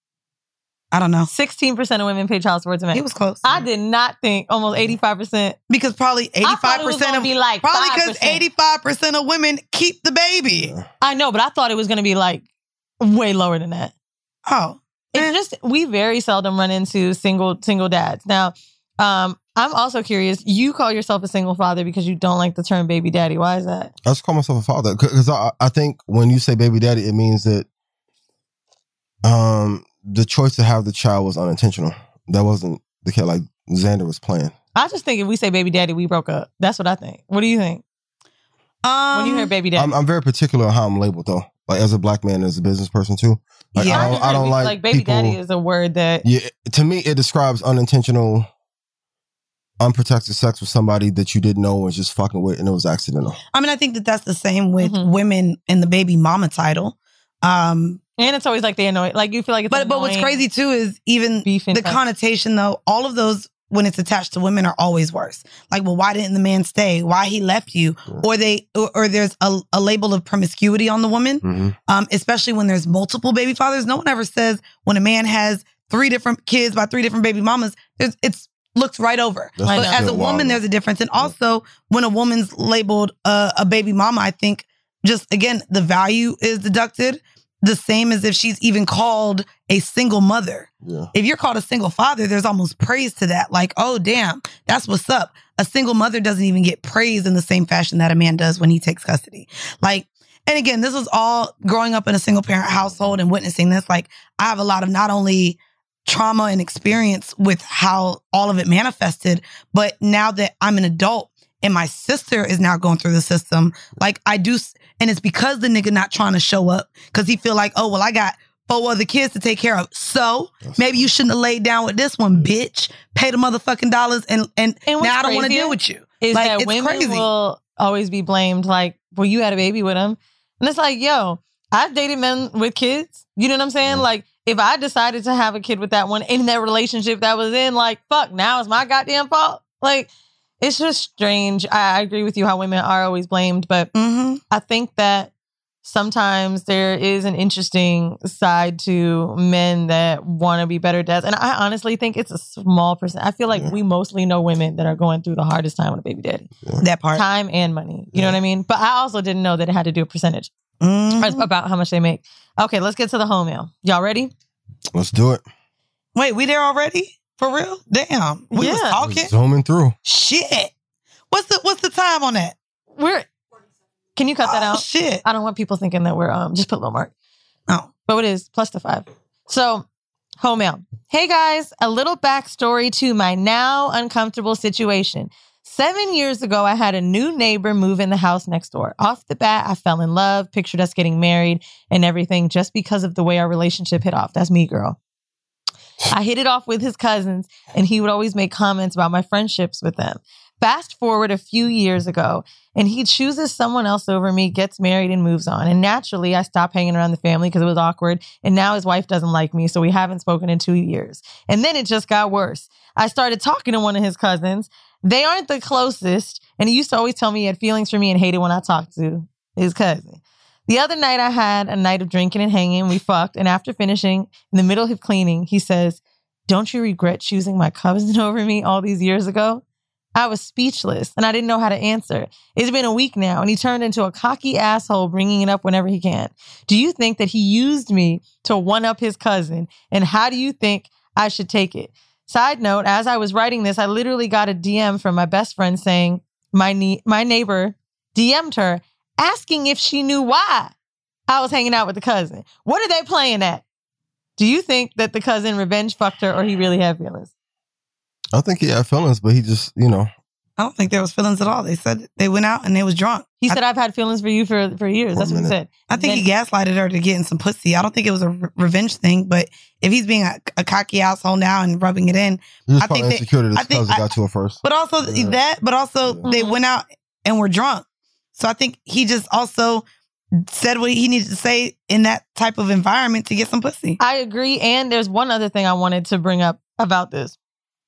I don't know. sixteen percent of women pay child support to men. He was close. I did not think almost eighty-five percent. because probably I thought eighty-five it was percent gonna of be like probably five because percent. eighty-five percent of women keep the baby. Yeah. I know, but I thought it was going to be like way lower than that. Oh, It's just, we very seldom run into single single dads. Now, um, I'm also curious. You call yourself a single father because you don't like the term baby daddy. Why is that? I just call myself a father because I, I think when you say baby daddy, it means that um, the choice to have the child was unintentional. that wasn't the case. Like Xander was playing. I just think if we say baby daddy, we broke up. That's what I think. What do you think? Um, when you hear baby daddy, I'm, I'm very particular on how I'm labeled though. Like as a black man, as a business person too. Like Yeah. I don't, I don't like like baby people, daddy is a word that Yeah, to me, it describes unintentional, unprotected sex with somebody that you didn't know was just fucking with, and it was accidental. I mean, I think that that's the same with Mhm. women in the baby mama title. Um, and it's always like they annoy. Like you feel like it's but but what's annoying. crazy too is even Beef and the fight. connotation though. All of those when it's attached to women are always worse. Like, well, why didn't the man stay? Why he left you? Yeah. Or they or, or there's a, a label of promiscuity on the woman. Mm-hmm. Um, especially when there's multiple baby fathers. No one ever says when a man has three different kids by three different baby mamas. There's, it's looked right over. That's I But know. as a still woman, wild. there's a difference. And also, when a woman's labeled uh, a baby mama, I think just, again, the value is deducted. The same as if she's even called a single mother. Yeah. If you're called a single father, there's almost praise to that. Like, oh, damn, that's what's up. A single mother doesn't even get praised in the same fashion that a man does when he takes custody. Like, and again, this was all growing up in a single parent household and witnessing this. Like, I have a lot of not only trauma and experience with how all of it manifested, but now that I'm an adult and my sister is now going through the system, like I do, and it's because the nigga not trying to show up because he feel like, oh, well, I got four other kids to take care of. So That's maybe you shouldn't have laid down with this one, bitch. Pay the motherfucking dollars and, and, And what's now I don't want to crazier deal with you. is Like, that it's women crazy. will always be blamed. Like, well, you had a baby with him, and it's like, yo, I've dated men with kids. You know what I'm saying? Yeah. Like, if I decided to have a kid with that one in that relationship that was in, like, fuck, now it's my goddamn fault. Like, it's just strange. I, I agree with you how women are always blamed, but Mm-hmm. I think that sometimes there is an interesting side to men that want to be better dads. And I honestly think it's a small percent. I feel like Yeah. we mostly know women that are going through the hardest time with a baby daddy. That part. Time and money. You know Yeah. what I mean? But I also didn't know that it had to do a percentage Mhm. about how much they make. Okay, let's get to the home mail. Y'all ready? Let's do it. Wait, we there already? For real? Damn. We was Yeah. talking? Zooming through. Shit. What's the what's the time on that? We're Can you cut that Oh, out? shit. I don't want people thinking that we're um just put a little mark. Oh. But it is plus the five. So, home mail. Hey guys, a little backstory to my now uncomfortable situation. Seven years ago, I had a new neighbor move in the house next door. Off the bat, I fell in love, pictured us getting married and everything just because of the way our relationship hit off. That's me, girl. I hit it off with his cousins, and he would always make comments about my friendships with them. Fast forward a few years ago, and he chooses someone else over me, gets married, and moves on. And naturally, I stopped hanging around the family because it was awkward. And now his wife doesn't like me, so we haven't spoken in two years. And then it just got worse. I started talking to one of his cousins. They aren't the closest, and he used to always tell me he had feelings for me and hated when I talked to his cousin. The other night, I had a night of drinking and hanging. We fucked, and after finishing, in the middle of cleaning, he says, "Don't you regret choosing my cousin over me all these years ago?" I was speechless, and I didn't know how to answer. It's been a week now, and he turned into a cocky asshole, bringing it up whenever he can. Do you think that he used me to one-up his cousin, and how do you think I should take it? Side note, as I was writing this, I literally got a D M from my best friend saying my ne- my neighbor D M'd her asking if she knew why I was hanging out with the cousin. What are they playing at? Do you think that the cousin revenge fucked her or he really had feelings? I think he had feelings, but he just, you know. I don't think there was feelings at all. They said they went out and they was drunk. He I, said, I've had feelings for you for, for years. For a That's what he minute. said. I think Then- he gaslighted her to get in some pussy. I don't think it was a re- revenge thing, but if he's being a, a cocky asshole now and rubbing it in, He was I probably think they- insecure that his I think cousin I- got to her first. but also Yeah. that, but also Yeah. they Mhm. went out and were drunk. So I think he just also said what he needed to say in that type of environment to get some pussy. I agree. And there's one other thing I wanted to bring up about this.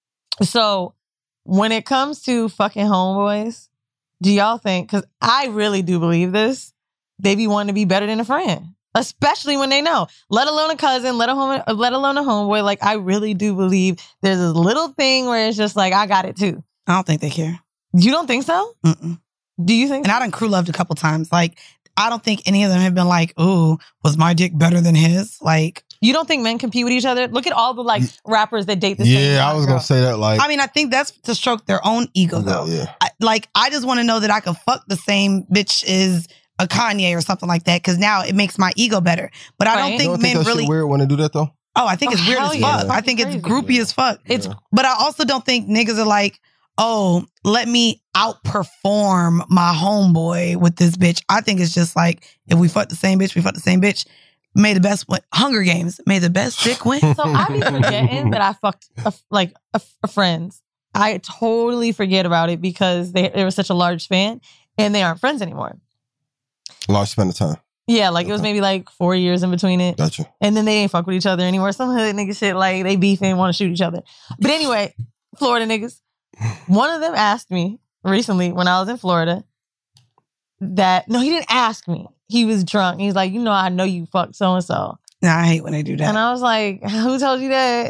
So when it comes to fucking homeboys, do y'all think, because I really do believe this, they be wanting to be better than a friend, especially when they know, let alone a cousin, let, a home, let alone a homeboy. Like, I really do believe there's this little thing where it's just like, I got it too. I don't think they care. You don't think so? Mm-mm. Do you think And I done crew loved a couple times. Like, I don't think any of them have been like, ooh, was my dick better than his? Like, You don't think men compete with each other? Look at all the like rappers that date the same Yeah, I was girl. gonna say that. Like, I mean, I think that's to stroke their own ego, though. yeah, I, like, I just want to know that I could fuck the same bitch as a Kanye or something like that, because now it makes my ego better. But I Right. don't you think don't men think that really. shit weird when they do that though? Oh, I think it's Oh, weird hell as yeah. fuck. I think it's Crazy. groupie as fuck. It's Yeah. But I also don't think niggas are like, oh, let me outperform my homeboy with this bitch. I think it's just like, if we fuck the same bitch, we fuck the same bitch. May the best win. Hunger Games. May the best dick win. so I be forgetting that I fucked a, like a, a friends. I totally forget about it because they they were such a large span and they aren't friends anymore. Large span of time. Yeah, like it was Okay. maybe like four years in between it. Gotcha. And then they ain't fuck with each other anymore. Some hood nigga shit like they beefing and want to shoot each other. But anyway, Florida niggas. One of them asked me recently when I was in Florida that, no, he didn't ask me. He was drunk. He's like, you know, I know you fucked so-and-so. Nah, I hate when they do that. And I was like, who told you that?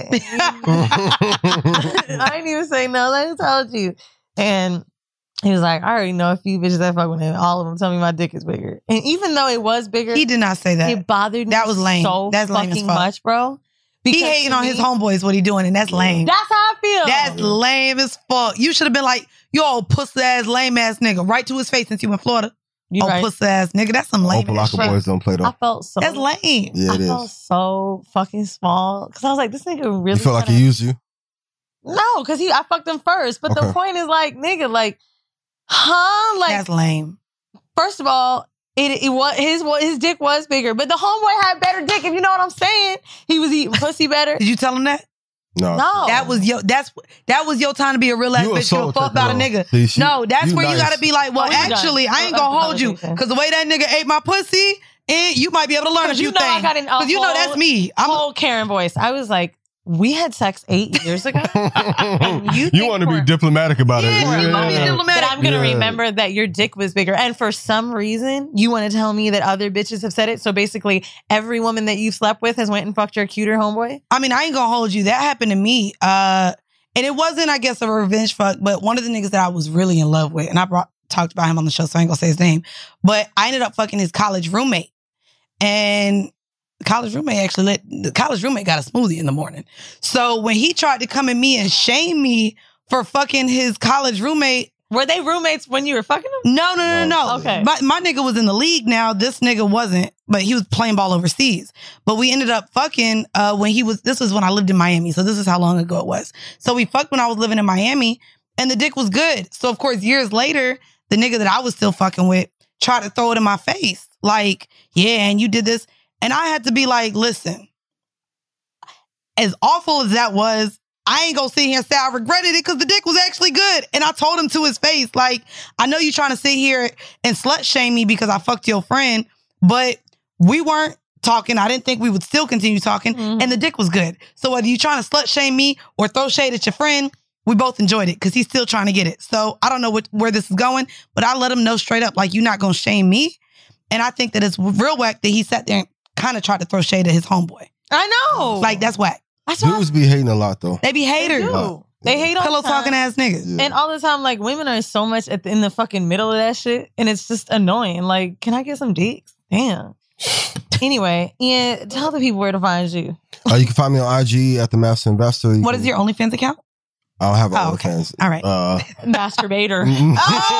I didn't even say no. Like, who told you? And he was like, I already know a few bitches that fuck with him. All of them tell me my dick is bigger. And even though it was bigger, He did not say that. it bothered me That was lame. so That's lame as fucking fuck. much, bro. He Because hating to on his me, homeboys, what he doing, and that's lame. That's how I feel. That's lame as fuck. You should have been like, yo, old pussy ass, lame ass nigga, right to his face since you in Florida. you Oh, right. pussy ass nigga, that's some lame ass Opalaka shit. boys don't play though. I felt so. That's lame. Yeah, I it felt is. so fucking small because I was like, this nigga really. You feel like he kinda- used you? No, because he I fucked him first. But the Okay. point is like, nigga, like, huh? Like, That's lame. first of all, it, it was his his dick was bigger, but the homeboy had better dick. If you know what I'm saying, he was eating pussy better. Did you tell him that? No. No, That was your that's that was your time to be a real ass You a bitch. You soul a fuck taker, about a though. nigga. See, she- No, that's you where you nice. gotta be like, well, Oh, we done. actually, I ain't Oh, gonna that's hold you. conversation. Cause the way that nigga ate my pussy, and you might be able to learn a 'Cause few you know I things. got an- a Cause you know that's whole- me. I'm whole Karen voice. I was like, we had sex eight years ago. And you you think want to be for- diplomatic about it. Yeah, you want to be diplomatic. That I'm gonna Yeah. remember that your dick was bigger, and for some reason, you want to tell me that other bitches have said it. So basically, every woman that you've slept with has went and fucked your cuter homeboy. I mean, I ain't gonna hold you. That happened to me. Uh, and it wasn't, I guess, a revenge fuck, but one of the niggas that I was really in love with, and I brought talked about him on the show, so I ain't gonna say his name, but I ended up fucking his college roommate. And college roommate actually let the college roommate got a smoothie in the morning. So when he tried to come at me and shame me for fucking his college roommate, Were they roommates when you were fucking them? no, no, no, no, no. Okay. My, my nigga was in the league now. This nigga wasn't, but he was playing ball overseas. But we ended up fucking uh, when he was, this was when I lived in Miami. So this is how long ago it was. So we fucked when I was living in Miami and the dick was good. So of course, years later, the nigga that I was still fucking with tried to throw it in my face. Like, yeah, and you did this. And I had to be like, listen, as awful as that was, I ain't gonna sit here and say I regretted it because the dick was actually good. And I told him to his face, like, I know you trying to sit here and slut shame me because I fucked your friend, but we weren't talking. I didn't think we would still continue talking. Mhm. And the dick was good. So whether you trying to slut shame me or throw shade at your friend, we both enjoyed it because he's still trying to get it. So I don't know what, where this is going, but I let him know straight up, like, you're not gonna shame me. And I think that it's real whack that he sat there and kind of tried to throw shade at his homeboy. I know. Like, that's whack. that's what Dudes be hating a lot though. They be I haters. do. They hate all Pillow the time. talking ass niggas. Yeah. And all the time, like, women are so much at the, in the fucking middle of that shit. And it's just annoying. Like, can I get some dicks? Damn. Anyway, Ian, tell the people where to find you. Uh, you can find me on I G at the Master Investor. You What can- is your OnlyFans account? I don't have an Oh, okay. OnlyFans. All right. Uh, Masturbator. mm-mm.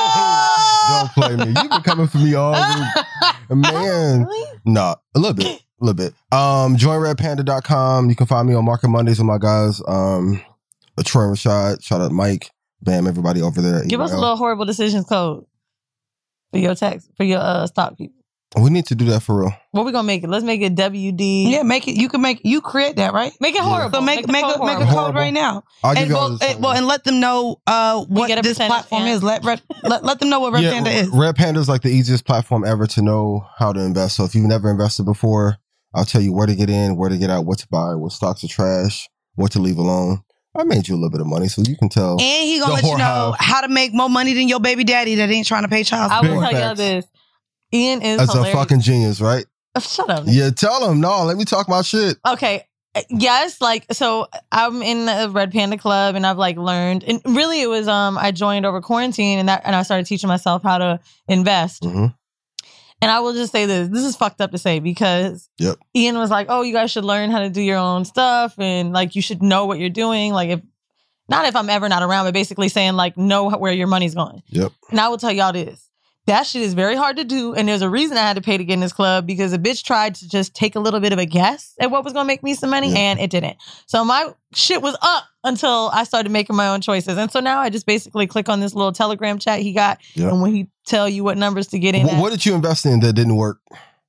Oh! Don't play me. You been coming for me all week. Man. Really? Nah, a little bit. A little bit. Um, join red panda dot com. You can find me on Market Mondays with my guys. Um, Troy and Rashad. Shout out Mike. Bam, everybody over there. Give us a Email. little horrible decisions code for your text, for your uh, stock people. We need to do that for real. What we gonna make it? Let's make it W D. Yeah, make it. You can make. You create that, right? Make it Yeah. horrible. So make the make code a make a horrible. code Horrible. right now. I'll give And y'all well, this- and, well, and let them know uh, what get a this percentage, platform yeah. is. Let Red, let let them know what Red yeah, Panda is. Red Panda is like the easiest platform ever to know how to invest. So if you've never invested before, I'll tell you where to get in, where to get out, what to buy, what stocks are trash, what to leave alone. I made you a little bit of money, so you can tell. And he gonna The let you know whorehouse. how to make more money than your baby daddy that ain't trying to pay child I support. will Big tell y'all facts. this. Ian is As a hilarious. fucking genius, right? Shut up. Yeah, tell him. No, let me talk my shit. Okay. Yes, like so I'm in the Red Panda Club and I've like learned and really it was um I joined over quarantine and that and I started teaching myself how to invest. hmm And I will just say this, this is fucked up to say because Yep. Ian was like, "Oh, you guys should learn how to do your own stuff and like you should know what you're doing." Like if not if I'm ever not around, but basically saying like know where your money's going. Yep. And I will tell y'all this. that shit is very hard to do. And there's a reason I had to pay to get in this club because a bitch tried to just take a little bit of a guess at what was going to make me some money Yeah. and it didn't. So my shit was up until I started making my own choices. And so now I just basically click on this little Telegram chat he got. Yeah. And when he tell you what numbers to get in Wh- at. What did you invest in that didn't work?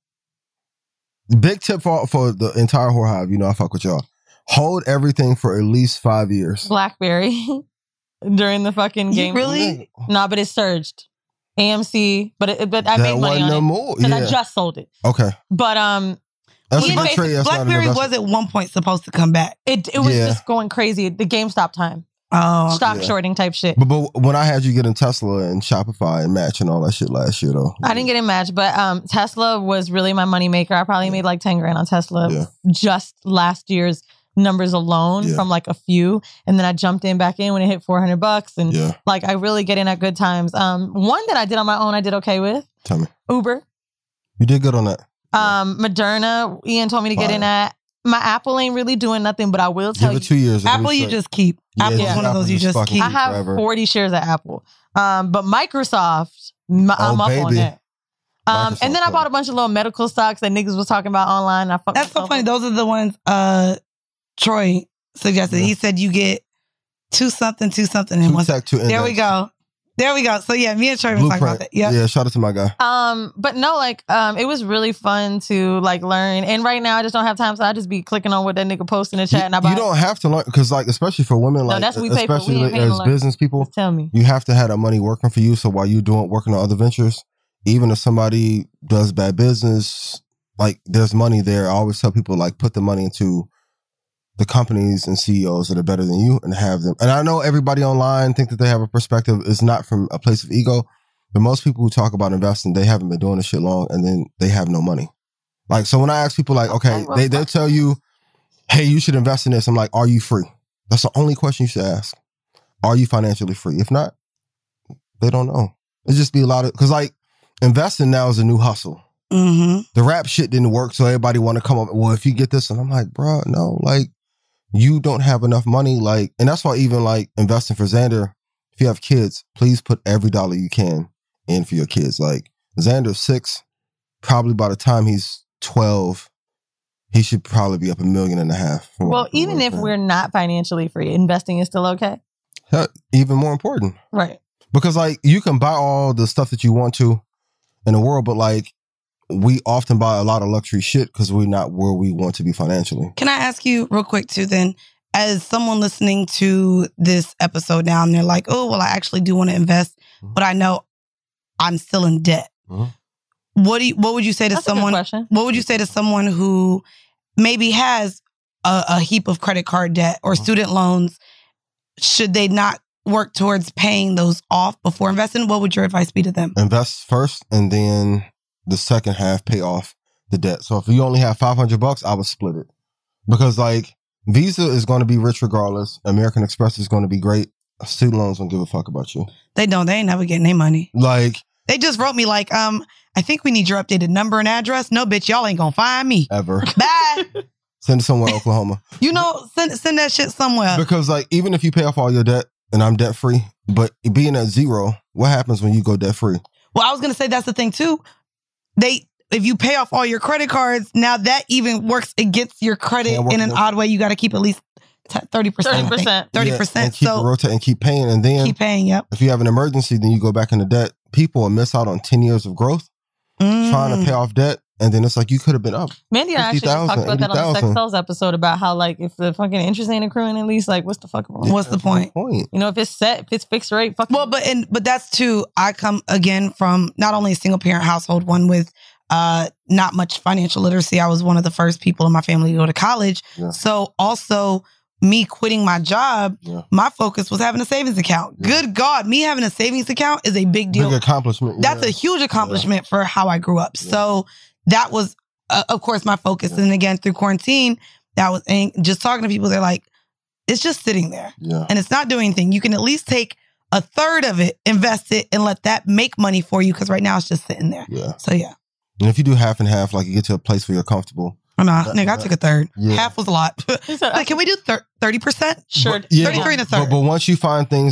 Big tip for for the entire Whore Hive. You know I fuck with y'all. Hold everything for at least five years. BlackBerry during the fucking You game. really? No, but it surged. A M C, but it, but I that made money wasn't on no it more. because Yeah. I just sold it. Okay. But um, That's Ian a good Basic- trade. That's not an BlackBerry investment. was at one point supposed to come back. it it was Yeah. just going crazy. The GameStop time, Oh, stock yeah. shorting type shit. But, but when I had you get in Tesla and Shopify and Match and all that shit last year, though. I didn't get in Match, but um, Tesla was really my money maker. I probably made like ten grand on Tesla Yeah. just last year's numbers alone Yeah. from like a few, and then I jumped in back in when it hit four hundred bucks, and Yeah. like I really get in at good times. Um, one that I did on my own, I did okay with Tell me. Uber. You did good on that. Um, Moderna, Ian told me to get in Fire. at. My Apple ain't really doing nothing, but I will tell Give you, it two years. it'll Apple, be you straight. just keep. Yeah, Apple's just one of Apple those you just just fucking keep. I have forever. forty shares at Apple. Um, but Microsoft, m- I'm Oh, up on baby. that. Um, and then I Microsoft, bought a bunch of little medical stocks that niggas was talking about online. And I fucked That's so myself funny. up. Those are the ones uh, Troy suggested. Yeah. He said you get two something, two something, and Two one. tech, two There we index. go. There we go. So yeah, me and Troy been talking about Blueprint. that. Yep. Yeah, shout out to my guy. Um, but no, like, um, it was really fun to like learn. And right now, I just don't have time, so I just be clicking on what that nigga posts in the chat. You, and I buy you don't have to learn because, like, especially for women, like, that's what we pay for. We especially ain't paying to as learn. business people, Just tell me. you have to have that money working for you. So while you're doing working on other ventures, even if somebody does bad business, like there's money there. I always tell people like put the money into the companies and C E Os that are better than you and have them. And I know everybody online think that they have a perspective. It's not from a place of ego, but most people who talk about investing, they haven't been doing this shit long and then they have no money. Like, so when I ask people like, okay, Okay, well, they, they'll tell you, hey, you should invest in this. I'm like, are you free? That's the only question you should ask. Are you financially free? If not, they don't know. It's just be a lot of, cause like investing now is a new hustle. Mm-hmm. The rap shit didn't work. So everybody want to come up, well, if you get this, and I'm like, bro, no, like you don't have enough money. Like, and that's why even like investing for Xander, if you have kids, please put every dollar you can in for your kids. Like Xander's six, probably by the time he's twelve, he should probably be up a million and a half. from Well, what- from even what if I'm we're not financially free, investing is still okay. saying. Even more important. Right. Because like you can buy all the stuff that you want to in the world, but like we often buy a lot of luxury shit because we're not where we want to be financially. Can I ask you real quick too then, as someone listening to this episode now and they're like, oh, well, I actually do want to invest, Mhm. but I know I'm still in debt. Mhm. What do you, what would you say to That's a good someone? question. What would you say to someone who maybe has a, a heap of credit card debt or Mhm. student loans? Should they not work towards paying those off before investing? What would your advice be to them? Invest first and then the second half pay off the debt. So if you only have five hundred bucks, I would split it. Because like Visa is going to be rich regardless. American Express is going to be great. Student loans don't give a fuck about you. They don't. They ain't never getting their money. Like They just wrote me like, um, I think we need your updated number and address. No, bitch, y'all ain't gonna find me. ever. Bye. Send it somewhere, Oklahoma. You know, send send that shit somewhere. Because like even if you pay off all your debt and I'm debt free, but being at zero, what happens when you go debt free? Well, I was gonna say that's the thing too. They if you pay off all your credit cards, now that even works against your credit Can't work in an against- odd way. You got to keep at least thirty percent. thirty percent. Thirty Yeah, percent. and keep it So rotating and keep paying. And then keep paying. Yep. if you have an emergency, then you go back into debt. People will miss out on ten years of growth trying Mm. to pay off debt. And then it's like, you could have been up. Mandy and I actually just fifty thousand, talked about that on the eighty Sex thousand. Cells episode about how like if the fucking interest ain't accruing at least, like what's the fuck point? What's the That's my point? point. You know, if it's set, if it's fixed rate, fuck Well, it. but and but that's too. I come again from not only a single parent household, one with uh not much financial literacy. I was one of the first people in my family to go to college. Yeah. So also me quitting my job, Yeah. my focus was having a savings account. Yeah. Good God, me having a savings account is a big deal. Big accomplishment. That's yeah. a huge accomplishment for how I grew up. Yeah. So that was, uh, of course, my focus. Yeah. And again, through quarantine, that was and just talking to people. They're like, it's just sitting there Yeah. and it's not doing anything. You can at least take a third of it, invest it, and let that make money for you. Because right now it's just sitting there. Yeah. So yeah, And if you do half and half, like you get to a place where you're comfortable. I'm not, That- nigga. I that- took a third. Yeah. Half was a lot. He said, like, can we do thirty percent? sure. But- yeah, thirty-three and a But, third. but once you find things that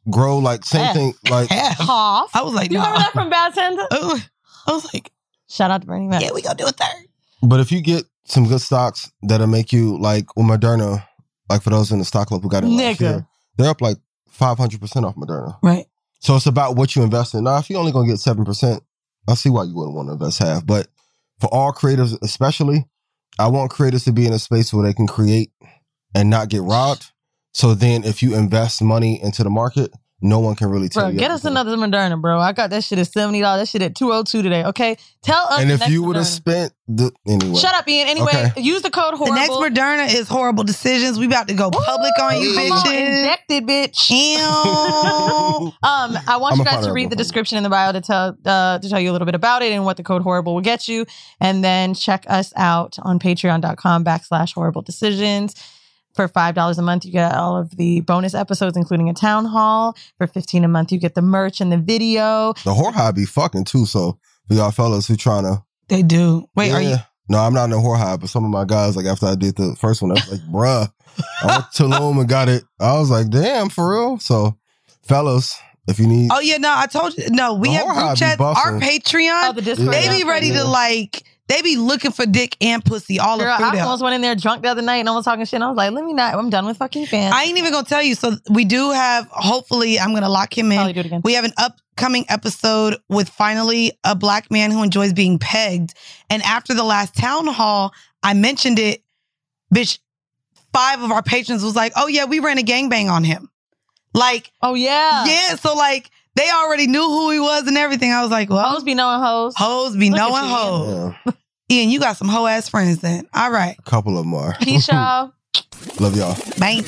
grow like same Half. thing. Like Half. Half. I was like, You no. remember that from Bad Santa? I was like, Shout out to Bernie Mac. yeah, we gonna do a third. But if you get some good stocks that'll make you like with Moderna, like for those in the stock club who got it last Nigga. year, they're up like five hundred percent off Moderna. Right. So it's about what you invest in. Now, if you're only gonna get seven percent, I see why you wouldn't want to invest half. But for all creators, especially, I want creators to be in a space where they can create and not get robbed. So then if you invest money into the market, no one can really tell Bro, you. get us everything. another Moderna, bro. I got that shit at seventy dollars. That shit at two oh two today, okay? Tell us And the if next you would have Moderna. spent the anyway. Shut up, Ian. Anyway, Okay. use the code The horrible. next Moderna is horrible decisions. We about to go public on you, Come on, bitches. injected, bitch. Ew. Um, I want I'm you a guys part to of read it. the description in the bio to tell uh, to tell you a little bit about it and what the code horrible will get you, and then check us out on Patreon.com backslash horrible decisions. For five dollars a month, you get all of the bonus episodes, including a town hall. For fifteen dollars a month, you get the merch and the video. The whore high be fucking too. So for y'all fellas who trying to, They do. Wait, yeah. are you? No, I'm not in the whore high, but some of my guys, like after I did the first one, I was like, bruh, I went to Tulum and got it. I was like, damn, for real. So fellas, if you need, Oh yeah, no, I told you. No, we The have whore high group be chats. Our busting. Patreon, Oh, the Discord. they be Yeah. ready Yeah. to like. They be looking for dick and pussy all Girl, up through I there. almost went in there drunk the other night and I was talking shit. And I was like, let me not. I'm done with fucking fans. I ain't even gonna tell you. So we do have. Hopefully, I'm gonna lock him in. Probably do it again. We have an upcoming episode with finally a black man who enjoys being pegged. And after the last town hall, I mentioned it. Bitch, five of our patrons was like, "Oh yeah, we ran a gangbang on him." Like, Oh yeah. yeah. So like, they already knew who he was and everything. I was like, "Well, Hoes be knowing hoes. hoes be Look at knowing you, hoes." yeah, Ian, you got some hoe ass friends then. All right, a couple of them are. Peace, y'all. Love y'all. bang.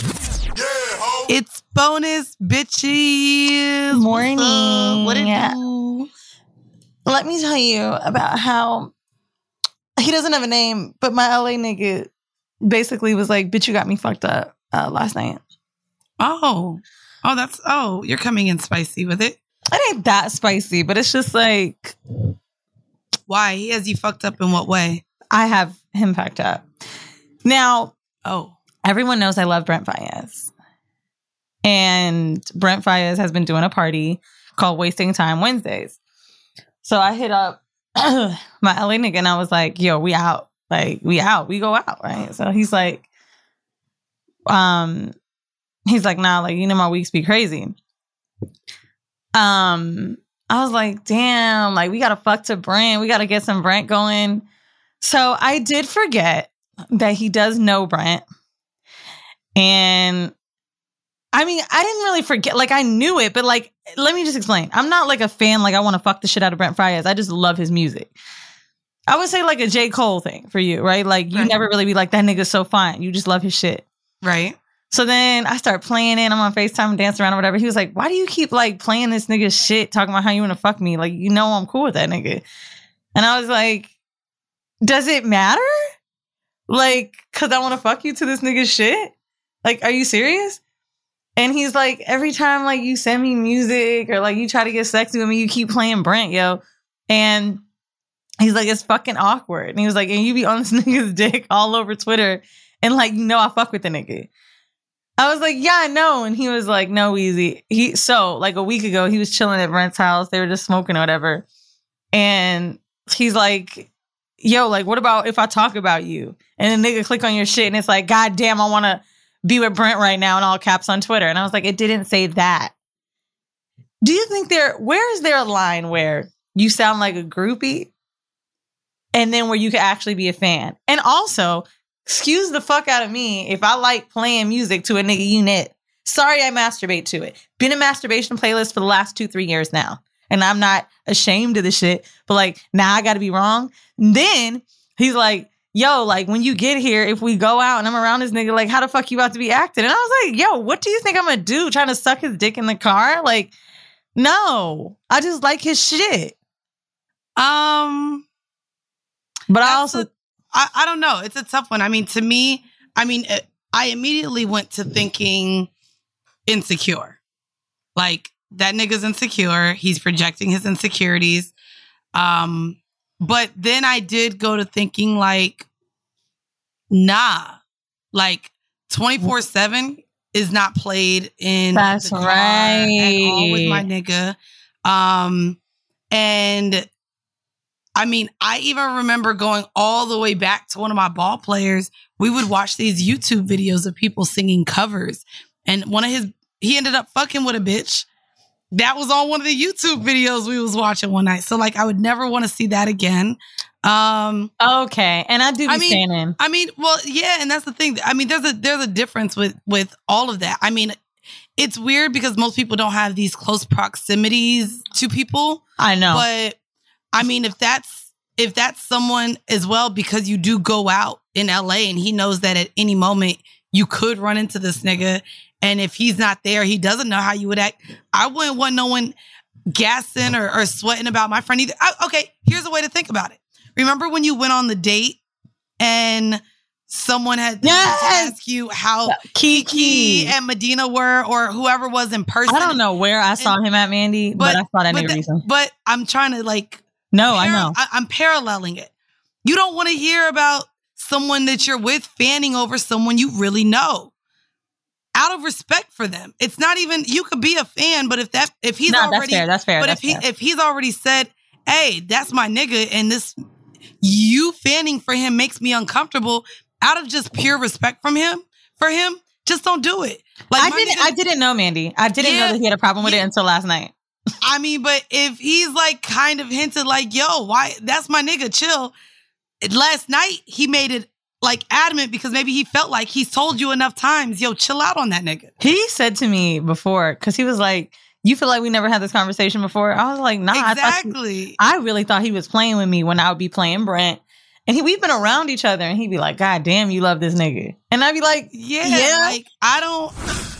It's bonus bitches. Morning. What's up? What it Yeah. do? Let me tell you about how he doesn't have a name, but my L A nigga basically was like, bitch, you got me fucked up uh, last night. Oh, oh, that's oh, you're coming in spicy with it. It ain't that spicy, but it's just like, Why? He has you fucked up in what way? I have him fucked up. Now, Oh, everyone knows I love Brent Faiyaz. And Brent Faiyaz has been doing a party called Wasting Time Wednesdays. So I hit up my L A nigga and I was like, yo, we out. Like, we out. We go out, right? So he's like, um, he's like, nah, like, you know, my weeks be crazy. Um, I was like, damn, like, we gotta fuck to Brent. We gotta get some Brent going. So I did forget that he does know Brent. And I mean, I didn't really forget. Like, I knew it, but like, let me just explain. I'm not like a fan, like, I want to fuck the shit out of Brent Faiyaz. I just love his music. I would say like a J. Cole thing for you, right? Like, you Right. never really be like, that nigga's so fine. You just love his shit. right. So then I start playing it. I'm on FaceTime and dancing around or whatever. He was like, why do you keep like playing this nigga's shit, talking about how you want to fuck me? Like, you know, I'm cool with that nigga. And I was like, does it matter? Like, cause I want to fuck you to this nigga's shit? Like, are you serious? And he's like, every time like you send me music or like you try to get sexy with me, you keep playing Brent, yo. And he's like, it's fucking awkward. And he was like, and you be on this nigga's dick all over Twitter. And like, you know, I fuck with the nigga. I was like, yeah, I know. And he was like, no, easy. He so like a week ago, he was chilling at Brent's house. They were just smoking or whatever. And he's like, yo, like, what about if I talk about you? And the nigga click on your shit and it's like, God damn, I want to be with Brent right now in all caps on Twitter. And I was like, it didn't say that. Do you think there, where is there a line where you sound like a groupie and then where you could actually be a fan? And also, excuse the fuck out of me if I like playing music to a nigga you knit. Sorry, I masturbate to it. Been a masturbation playlist for the last two, three years now. And I'm not ashamed of the shit. But like, now I gotta be wrong. And then he's like, yo, like when you get here, if we go out and I'm around this nigga, like how the fuck you about to be acting? And I was like, yo, what do you think I'm gonna do? Trying to suck his dick in the car? Like, no. I just like his shit. Um, But I That's also... a- I, I don't know. It's a tough one. I mean, to me, I mean, it, I immediately went to thinking insecure. Like, that nigga's insecure. He's projecting his insecurities. Um, but then I did go to thinking, like, nah. Like, twenty-four seven, is not played in That's the car right. at all with my nigga. Um, and I mean, I even remember going all the way back to one of my ball players. We would watch these YouTube videos of people singing covers. And one of his, he ended up fucking with a bitch. That was on one of the YouTube videos we was watching one night. So like, I would never want to see that again. Um, okay. And I do be I mean, standing. I mean, well, yeah. And that's the thing. I mean, there's a, there's a difference with, with all of that. I mean, it's weird because most people don't have these close proximities to people. I know. But I mean, if that's, if that's someone as well, because you do go out in L A and he knows that at any moment you could run into this nigga. And if he's not there, he doesn't know how you would act. I wouldn't want no one gassing or, or sweating about my friend either. I, okay, here's a way to think about it. Remember when you went on the date and someone had Yes! to ask you how Kiki. Kiki and Medina were, or whoever was in person? I don't know where I saw him at, Mandy, but, But- I saw that But, nigga th- reason. but I'm trying to like, No, I par- know. I, I'm paralleling it. You don't want to hear about someone that you're with fanning over someone you really know. Out of respect for them. It's not even, you could be a fan, but if that, if he's No, that's already, fair. That's fair. but That's if he, fair. if he's already said, hey, that's my nigga, and this, you fanning for him makes me uncomfortable, out of just pure respect from him, for him, just don't do it. Like I my didn't. nigga- I didn't know, Mandy. I didn't Yeah, know that he had a problem with yeah. it until last night. I mean, but if he's like kind of hinted like, yo, why, that's my nigga, chill. Last night, he made it like adamant because maybe he felt like he's told you enough times, yo, chill out on that nigga. He said to me before, because he was like, "You feel like we never had this conversation before?" I was like, "Nah." I, thought you- Exactly. I really thought he was playing with me when I would be playing Brent, and he, we've been around each other, and he'd be like, "God damn, you love this nigga," and I'd be like, Yeah, Yeah. like I don't